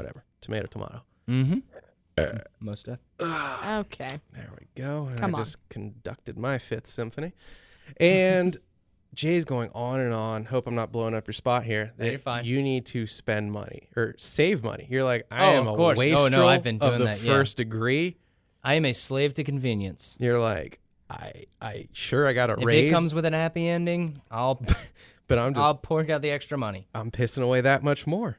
Tomato, tomato. Mm-hmm. Most stuff. Okay. There we go. And Come I on. just conducted my fifth symphony. And Jay's going on and on. Hope I'm not blowing up your spot here. No, you're fine. You need to spend money or save money. You're like, I Oh, am of a course. wastrel Oh, no, I've been of doing the that, yeah. first degree. I am a slave to convenience. You're like, I, I sure I got a If raise, it comes with an happy ending, I'll but I'm just I'll pork out the extra money. I'm pissing away that much more.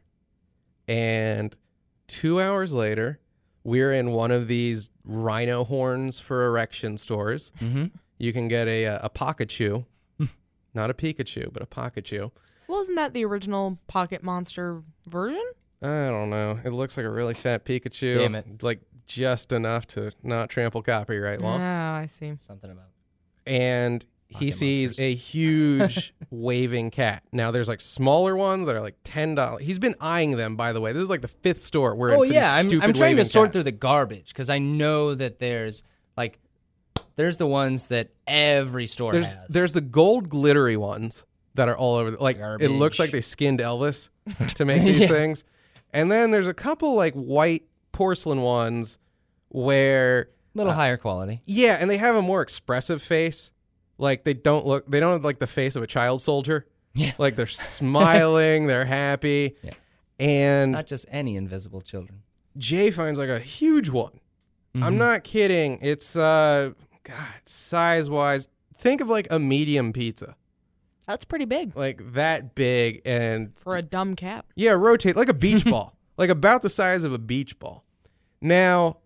And two hours later, we're in one of these rhino horns for erection stores. Mm-hmm. You can get a a, a Pikachu, not a Pikachu, but a Pikachu. Well, isn't that the original Pocket Monster version? I don't know. It looks like a really fat Pikachu. Damn it. Like just enough to not trample copyright Oh, law. I see. Something about And he Pocket sees monsters. a huge waving cat. Now there's like smaller ones that are like ten dollars. He's been eyeing them, by the way. This is like the fifth store we're in. Oh for these yeah, I'm, stupid I'm trying to waving sort cats. through the garbage because I know that there's like there's the ones that every store There's has. there's the gold glittery ones that are all over. The, like it looks Garbage. like they skinned Elvis to make these Yeah. things. And then there's a couple like white porcelain ones where a little higher quality. yeah, and they have a more expressive face. Like they don't look they don't have like the face of a child soldier. Yeah. Like they're smiling, they're happy. Yeah. And Not just any invisible children. Jay finds like a huge one. Mm-hmm. I'm not kidding. It's uh God, size wise, think of like a medium pizza. That's pretty big Like that big and for a dumb cat. yeah, rotate like a beach ball. Like about the size of a beach ball. Now,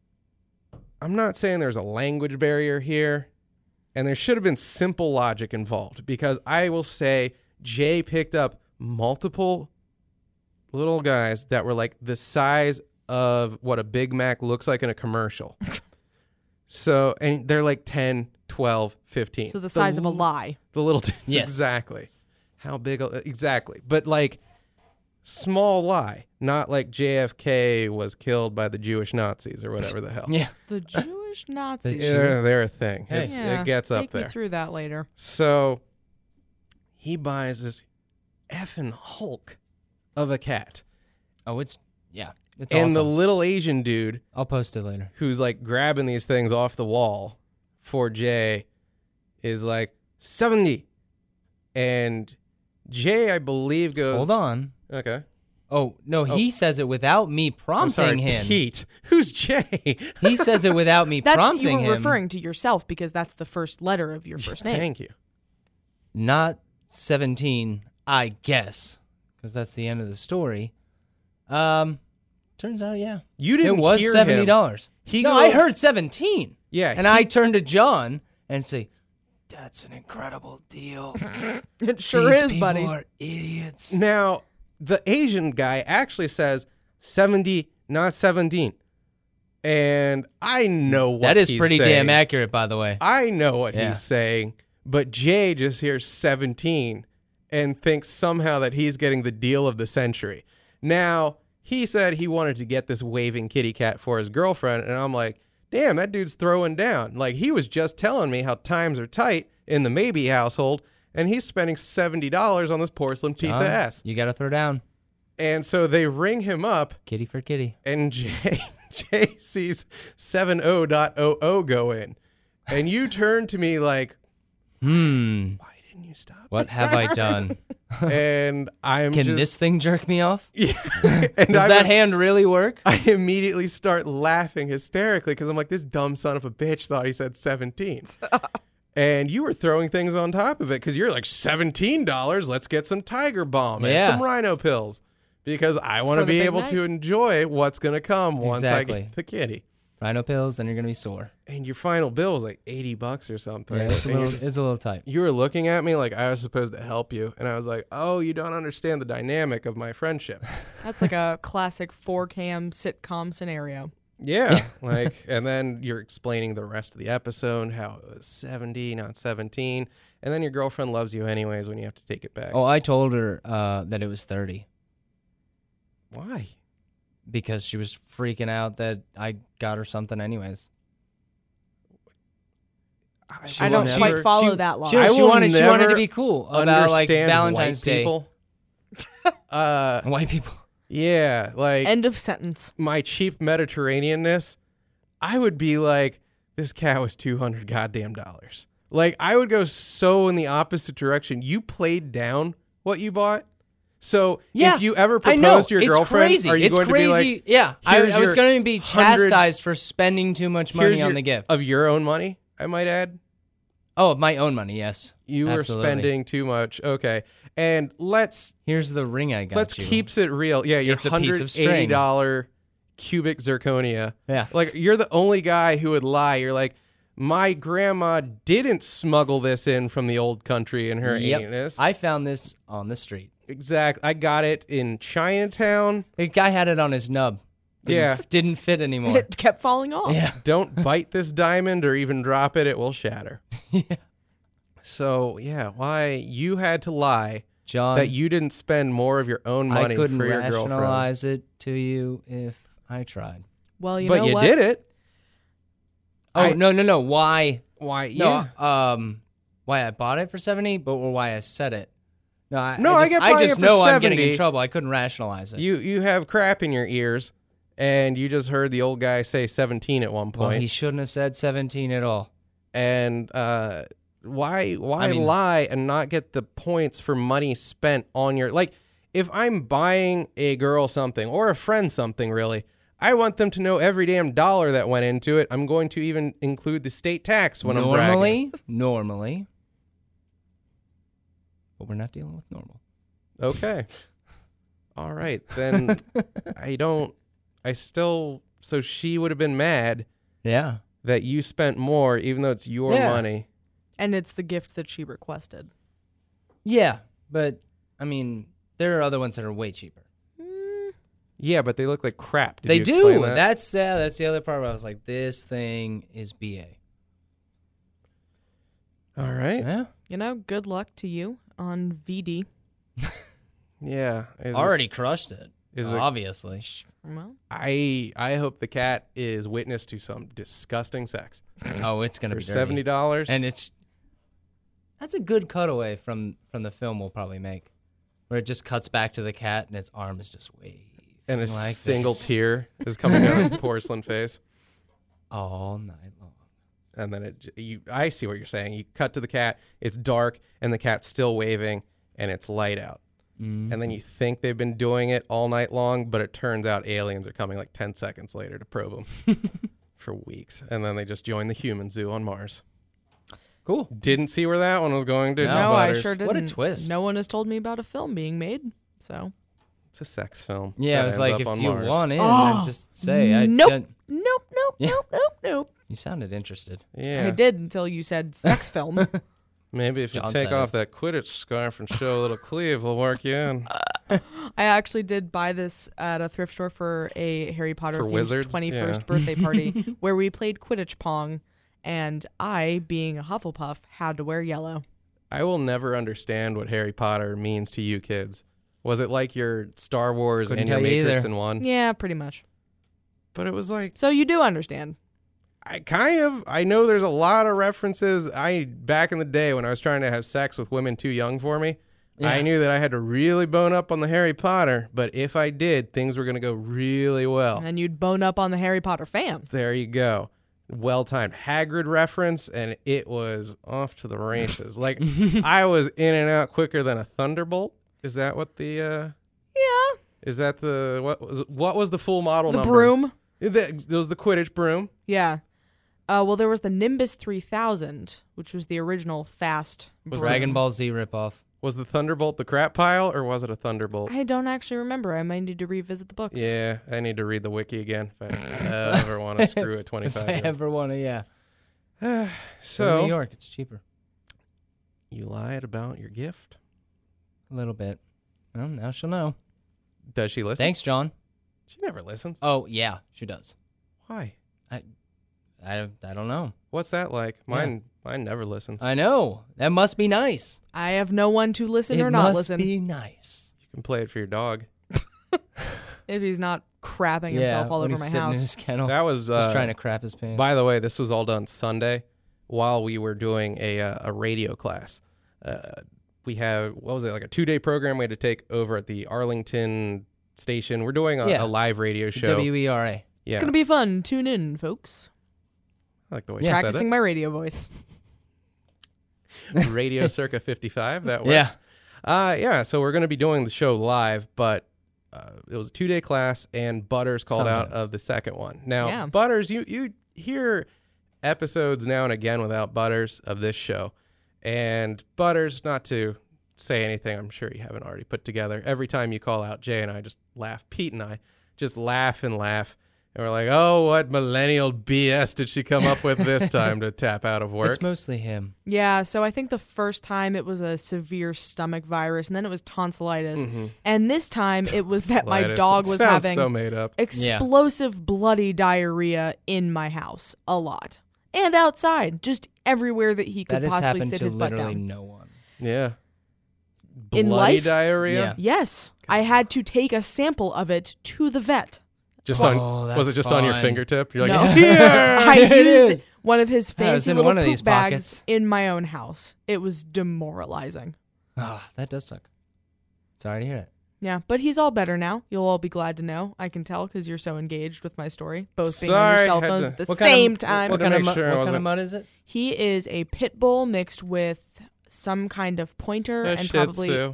I'm not saying there's a language barrier here, and there should have been simple logic involved because I will say Jay picked up multiple little guys that were like the size of what a Big Mac looks like in a commercial. So, and they're like ten, twelve, fifteen. So the size of a l- lie. The little tits, Yes. exactly. How big? a- Exactly. But like small lie, not like J F K was killed by the Jewish Nazis or whatever the hell. Yeah. The Jewish Nazis. Jew- They're, they're a thing. Hey. It's, Yeah, it gets take up there. me through that later. So he buys this effing Hulk of a cat. Oh, it's yeah. It's and the awesome. little Asian dude I'll post it later. who's like grabbing these things off the wall for Jay is like seventy. And Jay, I believe, goes, Hold on. Okay. Oh no, he says it without me I'm prompting sorry, him. Pete. Who's Jay? He says it without me That's prompting you were him. referring to yourself because that's the first letter of your first name. Thank you. Not seventeen, I guess, because that's the end of the story. Um, turns out, yeah, You it didn't was hear seventy him. dollars. He no, I goes- heard seventeen. Yeah. And he- I turned to John and say, "That's an incredible deal. It sure These is, people buddy. are idiots." Now, the Asian guy actually says seventy, not seventeen. And I know what That is he's pretty saying. damn accurate, by the way. I know what Yeah. he's saying, but Jay just hears seventeen and thinks somehow that he's getting the deal of the century. Now, he said he wanted to get this waving kitty cat for his girlfriend, and I'm like, damn, that dude's throwing down. Like, he was just telling me how times are tight in the Maybe household, and he's spending seventy dollars on this porcelain piece of John, ass. You got to throw down. And so they ring him up, Kitty for kitty. and Jay, Jay sees seventy dot oh oh go in. And you turn to me like, Hmm. why didn't you stop? What have I done? And I'm Can just, this thing jerk me off? yeah. and Does I, that hand really work? I immediately start laughing hysterically because I'm like, this dumb son of a bitch thought he said seventeen. And you were throwing things on top of it because you're like, seventeen dollars, let's get some Tiger Balm and Yeah. some Rhino pills because I want For to the be big able night. to enjoy what's going to come once I Exactly. get the kitty. Rhino pills, then you're gonna be sore. And your final bill was like eighty bucks or something. Yeah, it's a And you're little, just- it's a little tight. you were looking at me like I was supposed to help you. And I was like, oh, you don't understand the dynamic of my friendship. That's like a classic four cam sitcom scenario. Yeah. like, and then you're explaining the rest of the episode, how it was seventy, not seventeen. And then your girlfriend loves you anyways when you have to take it back. Oh, I told her uh, that it was thirty Why? because she was freaking out that I got her something anyways. She I don't wanted- quite she- follow she- that She, logic. I she will wanted she wanted to never be cool about like Understand Valentine's white Day. people. uh, White people. Yeah, like End of sentence. my cheap Mediterraneanness, I would be like, this cat was two hundred goddamn dollars. Like, I would go so in the opposite direction. You played down what you bought. So Yeah, if you ever I propose know. to your it's girlfriend, crazy. are you it's going crazy. to be like, yeah, I, here's I was your going to be hundred- chastised for spending too much money here's on your- the gift. of your own money, I might add? Oh, of my own money, yes. You Absolutely. were spending too much. Okay. And let's Here's the ring I got let's you. keeps it real. Yeah, your It's a piece hundred of eighty string. dollar cubic zirconia. Yeah. Like, you're the only guy who would lie. You're like, my grandma didn't smuggle this in from the old country in her Yep. anus. I found this on the street. Exactly. I got it in Chinatown. The guy had it on his nub. It Yeah. didn't fit anymore. It kept falling off. yeah. Don't bite this diamond or even drop it. It will shatter. yeah. So, yeah, why you had to lie John, that you didn't spend more of your own money I couldn't for your girlfriend. rationalize it to you if I tried. Well, you but know you what? did it. Oh, I- no, no, no. Why? Why? Yeah. No, um, why I bought it for seventy, but or why I said it. No, I, No, I I just, get I buying just it for know I'm getting seventy. in trouble. I couldn't rationalize it. You you have crap in your ears, and you just heard the old guy say seventeen at one well, point. he shouldn't have said seventeen at all. and uh, why why I mean- lie and not get the points for money spent on your like? If I'm buying a girl something or a friend something, really, I want them to know every damn dollar that went into it. I'm going to even include the state tax when I'm bragging. normally, normally, but we're not dealing with normal. Okay. All right. Then I don't, I still, so she would have been mad Yeah. that you spent more, even though it's your Yeah. money. And it's the gift that she requested. Yeah, but I mean, there are other ones that are way cheaper. Yeah, but they look like crap. Did they you explain do. that? That's yeah. That's the other part where I was like, this thing is B A. All right. Yeah. You know, good luck to you on V D. Yeah. Is it- Already crushed it. is the- obviously. Well, I I hope the cat is witness to some disgusting sex Oh, it's gonna for be dirty. seventy dollars. and it's that's a good cutaway from from the film we'll probably make, where it just cuts back to the cat and its arm is just waving and a like single this tear is coming down his porcelain face. all night long. And then it, j- you, I see what you're saying. You cut to the cat, it's dark, and the cat's still waving, and it's light out. Mm. And then you think they've been doing it all night long, but it turns out aliens are coming like ten seconds later to probe them for weeks. And then they just join the human zoo on Mars. Cool. Didn't see where that one was going, did No, you, no, I Butters? sure didn't. What a twist. No one has told me about a film being made, so. It's a sex film. Yeah, that it was ends like up if on you Mars. want in, Oh, then just say I nope. didn't- Nope, nope, Yeah. nope, nope, nope. You sounded interested. Yeah. I did until you said sex film. Maybe if you John take said off it. that Quidditch scarf and show a little cleave, we'll work you in. I actually did buy this at a thrift store for a Harry Potter For themed wizards? twenty-first Yeah. birthday party where we played Quidditch Pong, and I, being a Hufflepuff, had to wear yellow. I will never understand what Harry Potter means to you kids. Was it like your Star Wars Couldn't and your tell you Matrix either. in one? Yeah, pretty much. But it was like, So you do understand. I kind of, I know there's a lot of references. I, back in the day when I was trying to have sex with women too young for me, I Yeah. knew that I had to really bone up on the Harry Potter, but if I did, things were going to go really well. And you'd bone up on the Harry Potter fan. There you go. Well timed Hagrid reference, and it was off to the races. Like, I was in and out quicker than a thunderbolt. Is that what the, uh, Yeah. is that the, what was, what was the full model The number? broom. It it was the Quidditch broom. Yeah. Uh, well, there was the Nimbus three thousand, which was the original fast Was broom. Dragon Ball Z ripoff. Was the Thunderbolt the crap pile, or was it a Thunderbolt? I don't actually remember. I might need to revisit the books. Yeah, I need to read the wiki again if I ever want to screw a If I twenty-five. ever want to, yeah. Go to New So, York, it's cheaper. you lied about your gift? A little bit. Well, now she'll know. Does she listen? Thanks, John. She never listens. Oh, yeah, she does. Why? I I don't know. What's that like? Mine mine never listens. I know. That must be nice. I have no one to listen it or not must listen be nice. You can play it for your dog. if he's not crapping Yeah, himself all when over he's my sitting in house. his kennel, That was uh, just trying to crap his pants. By the way, this was all done Sunday while we were doing a uh, a radio class. Uh, we have what was it like a two day program we had to take over at the Arlington station. We're doing a, Yeah. a live radio show. W E R A. Yeah, It's gonna be fun. Tune in, folks. I like the way Yeah. you said Practicing my radio voice. it. Radio Circa fifty-five. That works. Yeah. Uh, yeah. So we're going to be doing the show live, but uh, it was a two day class, and Butters called out Sometimes. of the second one. Now, Yeah. Butters, you you hear episodes now and again without Butters of this show, and Butters, not to say anything, I'm sure you haven't already put together. Every time you call out, Jay and I just laugh. Pete and I just laugh and laugh. And we're like, oh, what millennial B S did she come up with this time to tap out of work? It's mostly him. Yeah, so I think the first time it was a severe stomach virus, and then it was tonsillitis, Mhm. and this time it was that my Tonsillitis. dog It was sounds having so made up. explosive bloody diarrhea in my house a lot, and outside, just everywhere that he That could has possibly happened sit to his butt literally down. no one. Yeah. In Bloody life? diarrhea? Yeah. Yes, I had to take a sample of it to the vet. Just Oh, on was it that's just on your fun. fingertip? You're like, No. here. I It used is. one of his I was fancy in little one of poop these bags pockets. in my own house. It was demoralizing. Ah, that does suck. Sorry to hear that. Yeah, but he's all better now. You'll all be glad to know. I can tell because you're so engaged with my story, both being on Sorry, your cell had phones to- at the What kind of- same what- time. What to kind of make mu- sure I what kind wasn't- of mud is it? He is a pit bull mixed with some kind of pointer A and Shih probably. Tzu.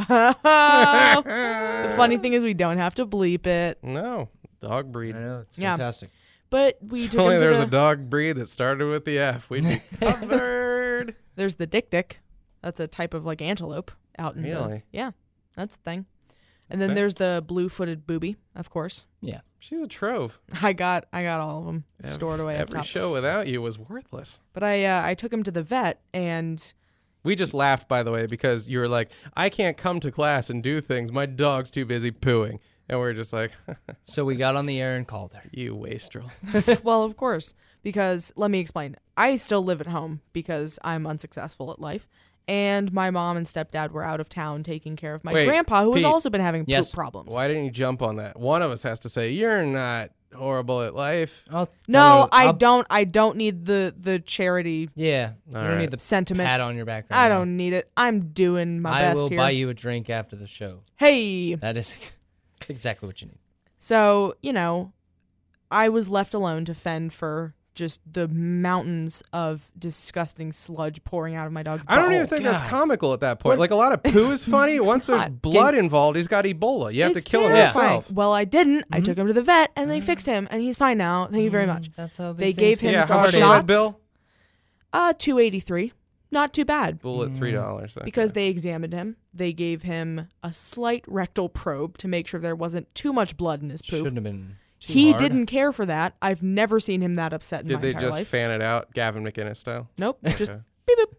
The funny thing is, we don't have to bleep it. No, dog I breed. know, it's Yeah. fantastic. But we If took only him to there was the, a dog breed that started with the F, we'd be covered. There's the dick dick. That's a type of like antelope out in the, Really? yeah, that's the thing. And then Okay. there's the blue-footed booby, of course. Yeah. She's a trove. I got I got all of them Ev- stored away up Every top. show without you was worthless. But I uh, I took him to the vet, and We just laughed, by the way, because you were like, I can't come to class and do things. My dog's too busy pooing. And we're just like, So we got on the air and called her. you wastrel. well, of course, because let me explain. I still live at home because I'm unsuccessful at life. And my mom and stepdad were out of town taking care of my Wait, grandpa, who has Pete. also been having Yes. poop problems. Why didn't you jump on that? One of us has to say, you're not horrible at life. I'll tell No, her- I I'll- don't. I don't need the the charity Yeah. You All don't right. need the sentiment. pat on your back. Right I now. don't need it. I'm doing my I best will here. buy you a drink after the show. Hey, That is that's exactly what you need. so you know, I was left alone to fend for just the mountains of disgusting sludge pouring out of my dog's. I don't butthole. even think that's God. comical at that point. Like, a lot of poo is funny. Once there's not. blood involved, he's got Ebola. You have It's to kill him terrifying. yourself. Well, I didn't. I Mhm. took him to the vet, and they fixed him, and he's fine now. Thank you very much. Mm, That's how They these gave things him Yeah, get some how much was shots. that bill? Uh, two eighty three, not too bad. Bullet, three dollars. Because they examined him, they gave him a slight rectal probe to make sure there wasn't too much blood in his poop. Shouldn't have been. Too He hard. didn't care for that. I've never seen him that upset in Did my they entire just life. fan it out, Gavin McInnes style? Nope, just Okay. beep boop.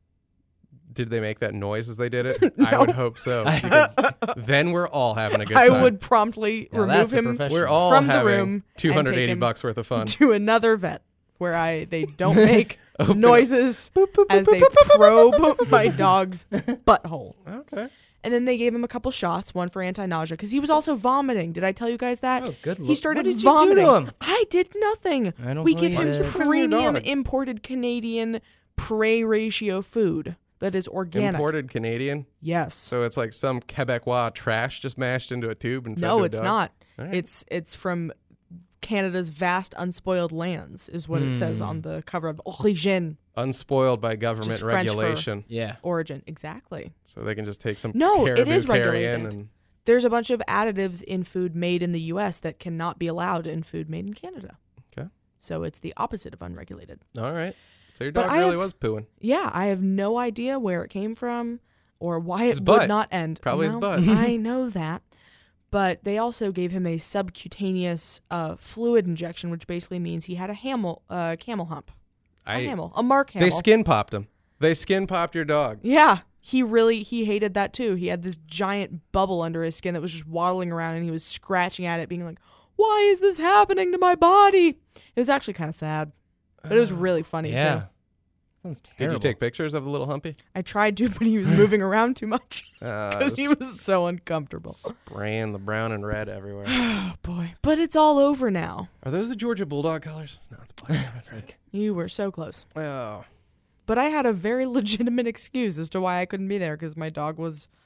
Did they make that noise as they did it? I would hope so. I- because then we're all having a good I time. would promptly Now remove that's a him professional. We're all from the having room and two hundred eighty take him bucks worth of fun. to another vet where I they don't make Open noises as they probe my dog's butthole. Okay. And then they gave him a couple shots, one for anti-nausea, because he was also vomiting. Did I tell you guys that? Oh, good He lord. started What did vomiting. You do to him? I did nothing. I don't We give believe him it. Put him in your premium dog. imported Canadian prey ratio food that is organic. Imported Canadian. Yes. So it's like some Quebecois trash just mashed into a tube and fed No, to a it's dog? not. All right. It's it's from Canada's vast unspoiled lands, is what it says Hmm. on the cover of Origine. Unspoiled by government Just French for- regulation. Yeah. Origin, exactly. So they can just take some No, it caribou is carrion regulated. and There's a bunch of additives in food made in the U S that cannot be allowed in food made in Canada. Okay. So it's the opposite of unregulated. all right. So your But dog I really have- was pooing. Yeah, I have no idea where it came from or why His it butt. would not end. Probably his No, butt. I know that. But they also gave him a subcutaneous uh, fluid injection, which basically means he had a hamel, uh, camel hump. A I hamel, a mark hamel. they skin popped him. They skin popped your dog. Yeah, he really he hated that too. He had this giant bubble under his skin that was just waddling around, and he was scratching at it, being like, "Why is this happening to my body?" It was actually kind of sad, but it was really funny Yeah. too. Sounds Did terrible. you take pictures of the little humpy? I tried to, but he was moving around too much Uh, because he just was so uncomfortable. spraying the brown and red everywhere. Oh boy, but it's all over now. Are those the Georgia Bulldog colors? No, it's black. It's like, You were so close. Oh. But I had a very legitimate excuse as to why I couldn't be there because my dog was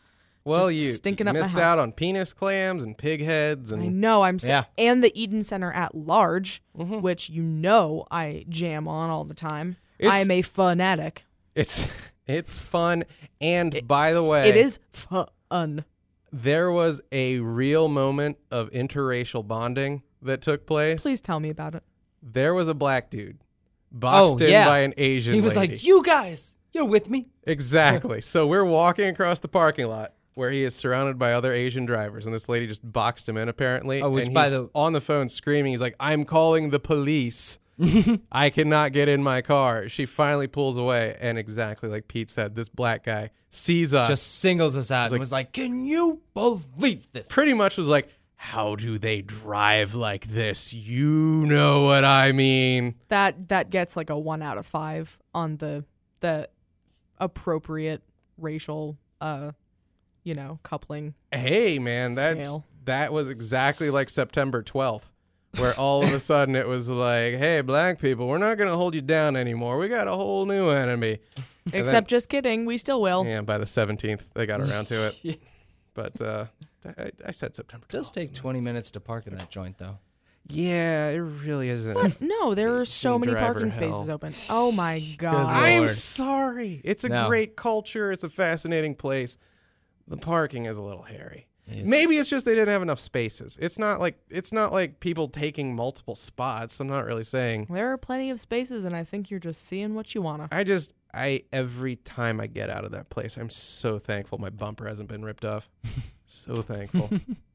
Well, just you stinking you up my missed house. out on penis clams and pig heads and I know I'm so, Yeah. and the Eden Center at large, Mhm. which you know I jam on all the time. It's- I am a fanatic. it's it's fun. And by the way, It is fun. there was a real moment of interracial bonding that took place. Please tell me about it. There was a black dude boxed Oh, in yeah. by an Asian He was lady. like, "You guys, you're with me." Exactly. So we're walking across the parking lot where he is surrounded by other Asian drivers, and this lady just boxed him in apparently. Oh, which and by he's the- on the phone screaming. He's like, "I'm calling the police. I cannot get in my car." She finally pulls away, and exactly like Pete said, this black guy sees us. Just singles us out and like- was like, "Can you believe this?" pretty much was like, "How do they drive like this? You know what I mean." That that gets like a one out of five on the the appropriate racial uh you know coupling. Hey, man, that's Scale. that was exactly like September twelfth, where all of a sudden it was like, "Hey, black people, we're not going to hold you down anymore. We got a whole new enemy." And Except just kidding, we still will. then, yeah, by the seventeenth, they got around to it. Yeah. But uh, I, I said September It does twelfth. take twenty minutes to park in that joint, though. Yeah, it really isn't. No, there are so Asian many driver parking hell. spaces open. Oh my god. I'm Lord. sorry. It's a No. great culture. It's a fascinating place. The parking is a little hairy. It's- Maybe it's just they didn't have enough spaces. It's not like it's not like people taking multiple spots. I'm not really saying. There are plenty of spaces, and I think you're just seeing what you wanna. I just I every time I get out of that place, I'm so thankful my bumper hasn't been ripped off. So thankful.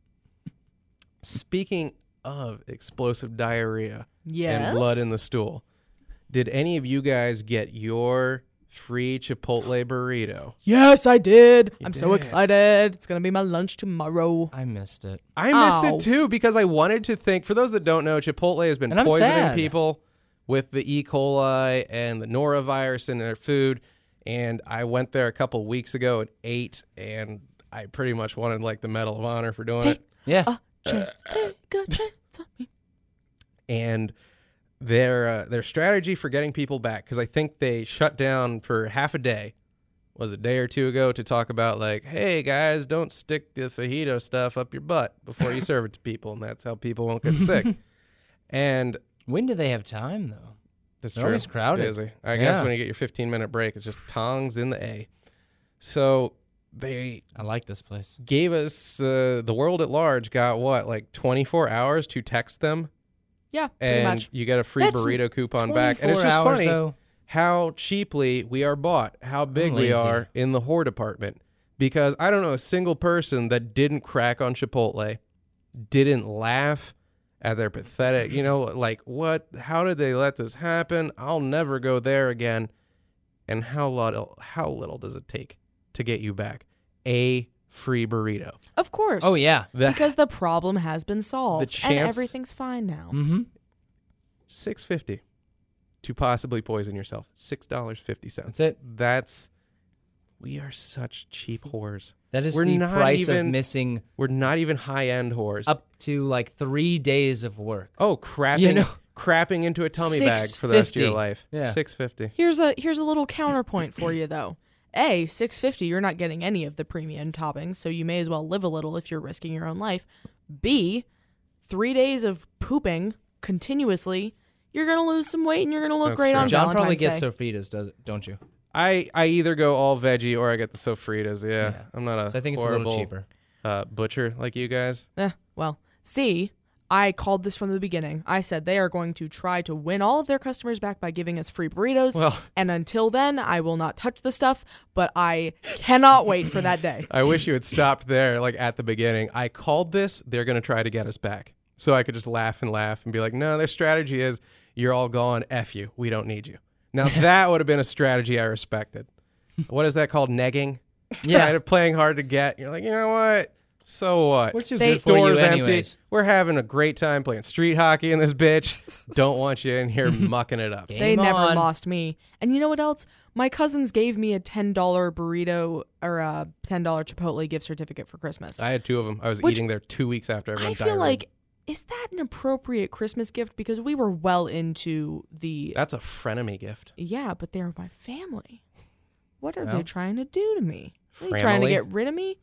Speaking of explosive diarrhea Yes. and blood in the stool, did any of you guys get your free Chipotle burrito? Yes, I did. You I'm so did. excited. It's gonna be my lunch tomorrow. I missed it. I missed Ow. it too because I wanted to think. For those that don't know, Chipotle has been And I'm poisoning sad. people with the E. coli and the norovirus in their food. And I went there a couple weeks ago and ate, and I pretty much wanted like the Medal of Honor for doing Take it. Yeah. a chance, take a chance on me. And their uh, their strategy for getting people back, because I think they shut down for half a day, was a day or two ago, to talk about like, hey guys, don't stick the fajito stuff up your butt before you serve it to people, and that's how people won't get sick. And When do they have time, though? that's They're true. always It's crowded. busy. I guess Yeah. when you get your fifteen minute break, it's just tongs in the A. So they I like this place. gave us uh, the world at large got what, like twenty-four hours to text them, Yeah, pretty and much. you get a free That's burrito coupon back. And it's twenty-four just hours, funny though. how cheaply we are bought, how big we lazy. are in the whore department. Because I don't know a single person that didn't crack on Chipotle, didn't laugh at their pathetic, you know, like, what, how did they let this happen? I'll never go there again. And how little, how little does it take to get you back a free burrito? Of course. Oh, yeah. The Because the problem has been solved, The and chance- everything's fine now. Mm-hmm. six fifty to possibly poison yourself. six dollars and fifty cents. That's it. That's, we are such cheap whores. That is We're the not price even- of missing We're not even high-end whores. up to like three days of work. Oh, crapping, You know? crapping into a tummy bag for the rest of your six fifty. life. Yeah. six fifty. Here's a here's a little counterpoint for you though. A, six fifty, you're not getting any of the premium toppings, so you may as well live a little if you're risking your own life. B, three days of pooping continuously, you're gonna lose some weight and you're gonna look That's great true. on John Valentine's probably gets Day. Sofritas, does don't you? I, I either go all veggie or I get the sofritas. Yeah, Yeah. I'm not a So I think it's a horrible little cheaper. Uh, butcher like you guys. Eh, well, C, I called this from the beginning. I said they are going to try to win all of their customers back by giving us free burritos. Well, And until then, I will not touch the stuff, but I cannot wait for that day. I wish you had stopped there, like at the beginning. I called this. They're going to try to get us back. So I could just laugh and laugh and be like, no, their strategy is you're all gone. F you. We don't need you. Now, that would have been a strategy I respected. What is that called? Negging? Yeah. Kind of playing hard to get. You're like, you know what? So what? Which is They- good for you Store's empty. anyways. We're having a great time playing street hockey in this bitch. Don't want you in here mucking it up. Game They never on. lost me. And you know what else? My cousins gave me a ten dollar burrito or a ten dollar Chipotle gift certificate for Christmas. I had two of them. I was Which- eating there two weeks after everyone I feel diarrheaed. like, is that an appropriate Christmas gift? Because we were well into the... That's a frenemy gift. Yeah, but they're my family. What are Well, they trying to do to me? Are they trying to Framily? get rid of me?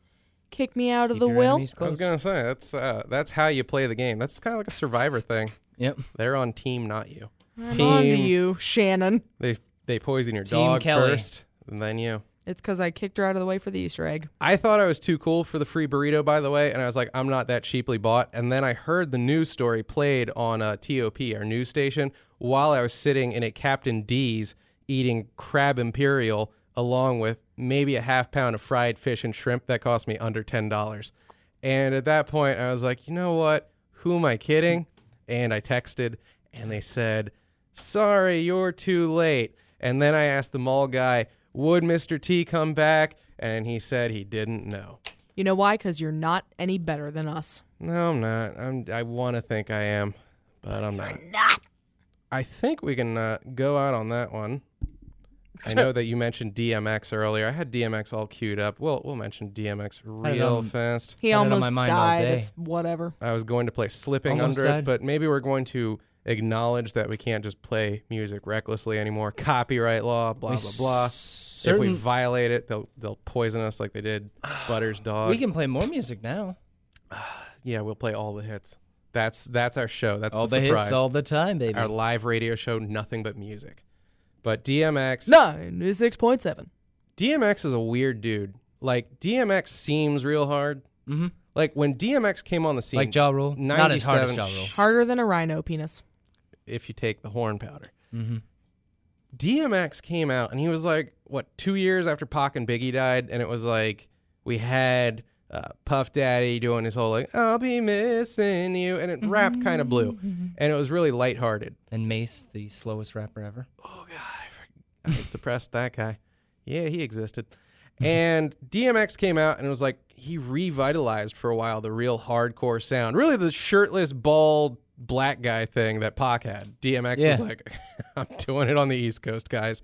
kick me out of Keep the your will. enemies I was close. gonna say that's uh, that's how you play the game. That's kind of like a Survivor thing. Yep. They're on team, not you. I'm Team- on to you, Shannon. They they poison your Team dog Kelly. first, and then you. It's because I kicked her out of the way for the Easter egg. I thought I was too cool for the free burrito, by the way, and I was like, I'm not that cheaply bought. And then I heard the news story played on uh, T O P, our news station, while I was sitting in a Captain D's eating crab imperial along with maybe a half pound of fried fish and shrimp that cost me under ten dollars. And at that point, I was like, you know what? Who am I kidding? And I texted, and they said, sorry, you're too late. And then I asked the mall guy, would Mister T come back? And he said he didn't know. You know why? Because you're not any better than us. No, I'm not. I'm, I want to think I am, but I'm not. Not. I think we can uh, go out on that one. I know that you mentioned D M X earlier. I had D M X all queued up. We'll, we'll mention D M X real um, fast. He Had it on almost my mind all died. day. It's whatever. I was going to play Slipping Almost Under died. it, but maybe we're going to acknowledge that we can't just play music recklessly anymore. Copyright law, blah, We blah, blah. certain- If we violate it, they'll they'll poison us like they did Butter's dog. we can play more music now. Yeah, we'll play all the hits. That's that's our show. That's all the the surprise. hits all the time, baby. Our live radio show, nothing but music. But D M X, ninety-six point seven. D M X is a weird dude. Like D M X seems real hard. mm-hmm. Like when D M X came on the scene, Like Ja Rule. Not as hard as Ja ninety-seven Rule. Harder than a rhino penis. if you take the horn powder. Mm-hmm. D M X came out and he was like, what, two years after Pac and Biggie died, and it was like we had uh, Puff Daddy doing his whole like I'll be missing you, and it rap kind of blew, and it was really lighthearted. And Mace, the slowest rapper ever. Oh God, I, forgot. I suppressed that guy. Yeah, he existed. And D M X came out and it was like he revitalized for a while the real hardcore sound. Really the shirtless, bald, black guy thing that Pac had. D M X Yeah. was like, I'm doing it on the East Coast, guys.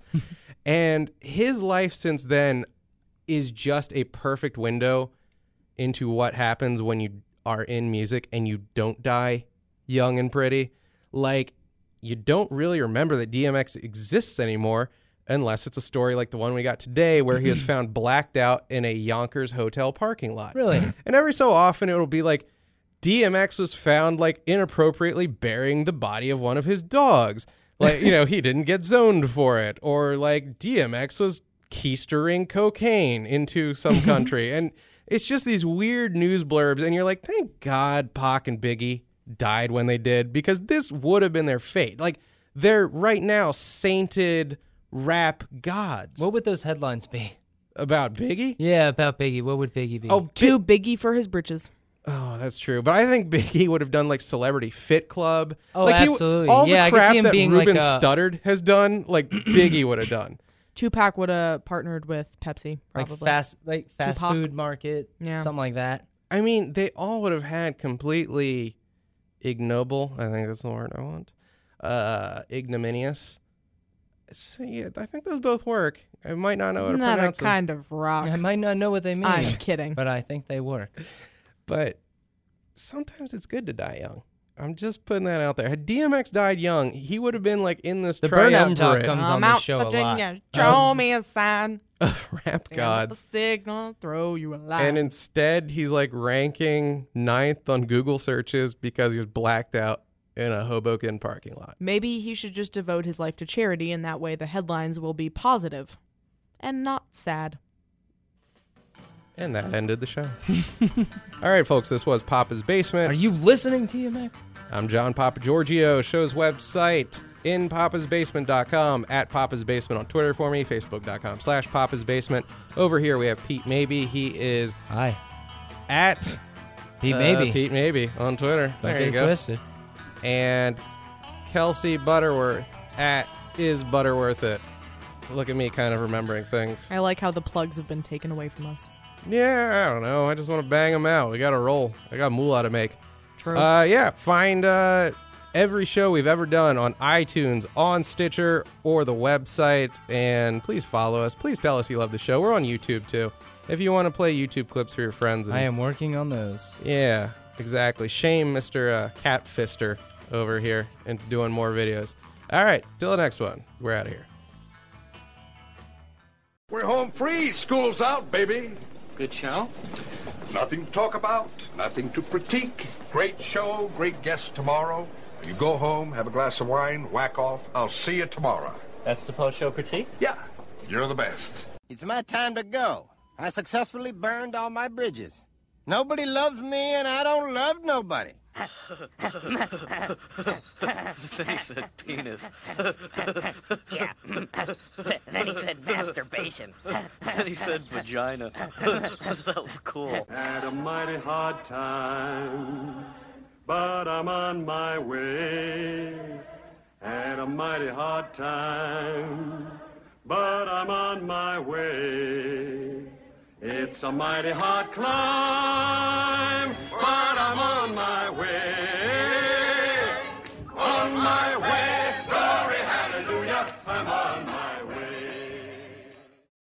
And his life since then is just a perfect window into what happens when you are in music and you don't die young and pretty. Like, you don't really remember that D M X exists anymore unless it's a story like the one we got today where he is found blacked out in a Yonkers hotel parking lot. Really? And every so often it'll be like D M X was found like inappropriately burying the body of one of his dogs. Like, you know, he didn't get zoned for it. Or like D M X was keistering cocaine into some country. And it's just these weird news blurbs. And you're like, thank God Pac and Biggie died when they did, because this would have been their fate. Like, they're right now sainted rap gods. What would those headlines be? About Biggie? Yeah, about Biggie. What would Biggie be? Oh, Too biggie for his britches. Oh, that's true. But I think Biggie would have done like Celebrity Fit Club. Oh, like he, absolutely. all Yeah, the I could crap see him that being Ruben like a- Studdard has done, like Biggie would have done. Tupac would have partnered with Pepsi, like probably. fast, like fast Tupac. food market, Yeah. something like that. I mean, they all would have had completely ignoble. I think that's the word I want. Uh, ignominious. So, yeah, I think those both work. I might not know Isn't how to that a pronounce them, kind of rock? I might not know what they mean, I'm kidding. but I think they work. but sometimes it's good to die young. I'm just putting that out there. Had D M X died young, he would have been like in this The burnout talk triumvirate comes on I'm the out show a lot. Virginia. Show me a sign. of rap Stand up a gods. signal. Throw you a line. And instead, he's like ranking ninth on Google searches because he was blacked out in a Hoboken parking lot. Maybe he should just devote his life to charity, and that way the headlines will be positive and not sad. And that ended the show. All right, folks, this was Papa's Basement. Are you listening, T M X? I'm John Papa Giorgio. Show's website, in papas basement dot com, at Papa's Basement on Twitter for me, facebook.com slash Papa's Basement. Over here, we have Pete Maybe. He is Hi, at Pete. uh, Maybe. Pete Maybe on Twitter. Don't There get you it go. twisted. And Kelsey Butterworth at Is Butterworth It. Look at me kind of remembering things. I like how the plugs have been taken away from us. Yeah, I don't know. I just want to bang them out. We got to roll. I got moolah to make. True. Uh, yeah, find uh, every show we've ever done on iTunes, on Stitcher, or the website. And please follow us. Please tell us you love the show. We're on YouTube, too. If you want to play YouTube clips for your friends. And, I am working on those. Yeah, exactly. Shame Mister Uh, Catfister over here into doing more videos. All right, till the next one. We're out of here. We're home free. School's out, baby. Good show. Nothing to talk about, nothing to critique. Great show, great guests tomorrow. You go home, have a glass of wine, whack off. I'll see you tomorrow. That's the post-show critique? Yeah, you're the best. It's my time to go. I successfully burned all my bridges. Nobody loves me, and I don't love nobody. Then he said penis. Yeah. Then he said masturbation. Then he said vagina. That was cool. Had a mighty hard time, but I'm on my way. Had a mighty hard time, but I'm on my way. It's a mighty hard climb.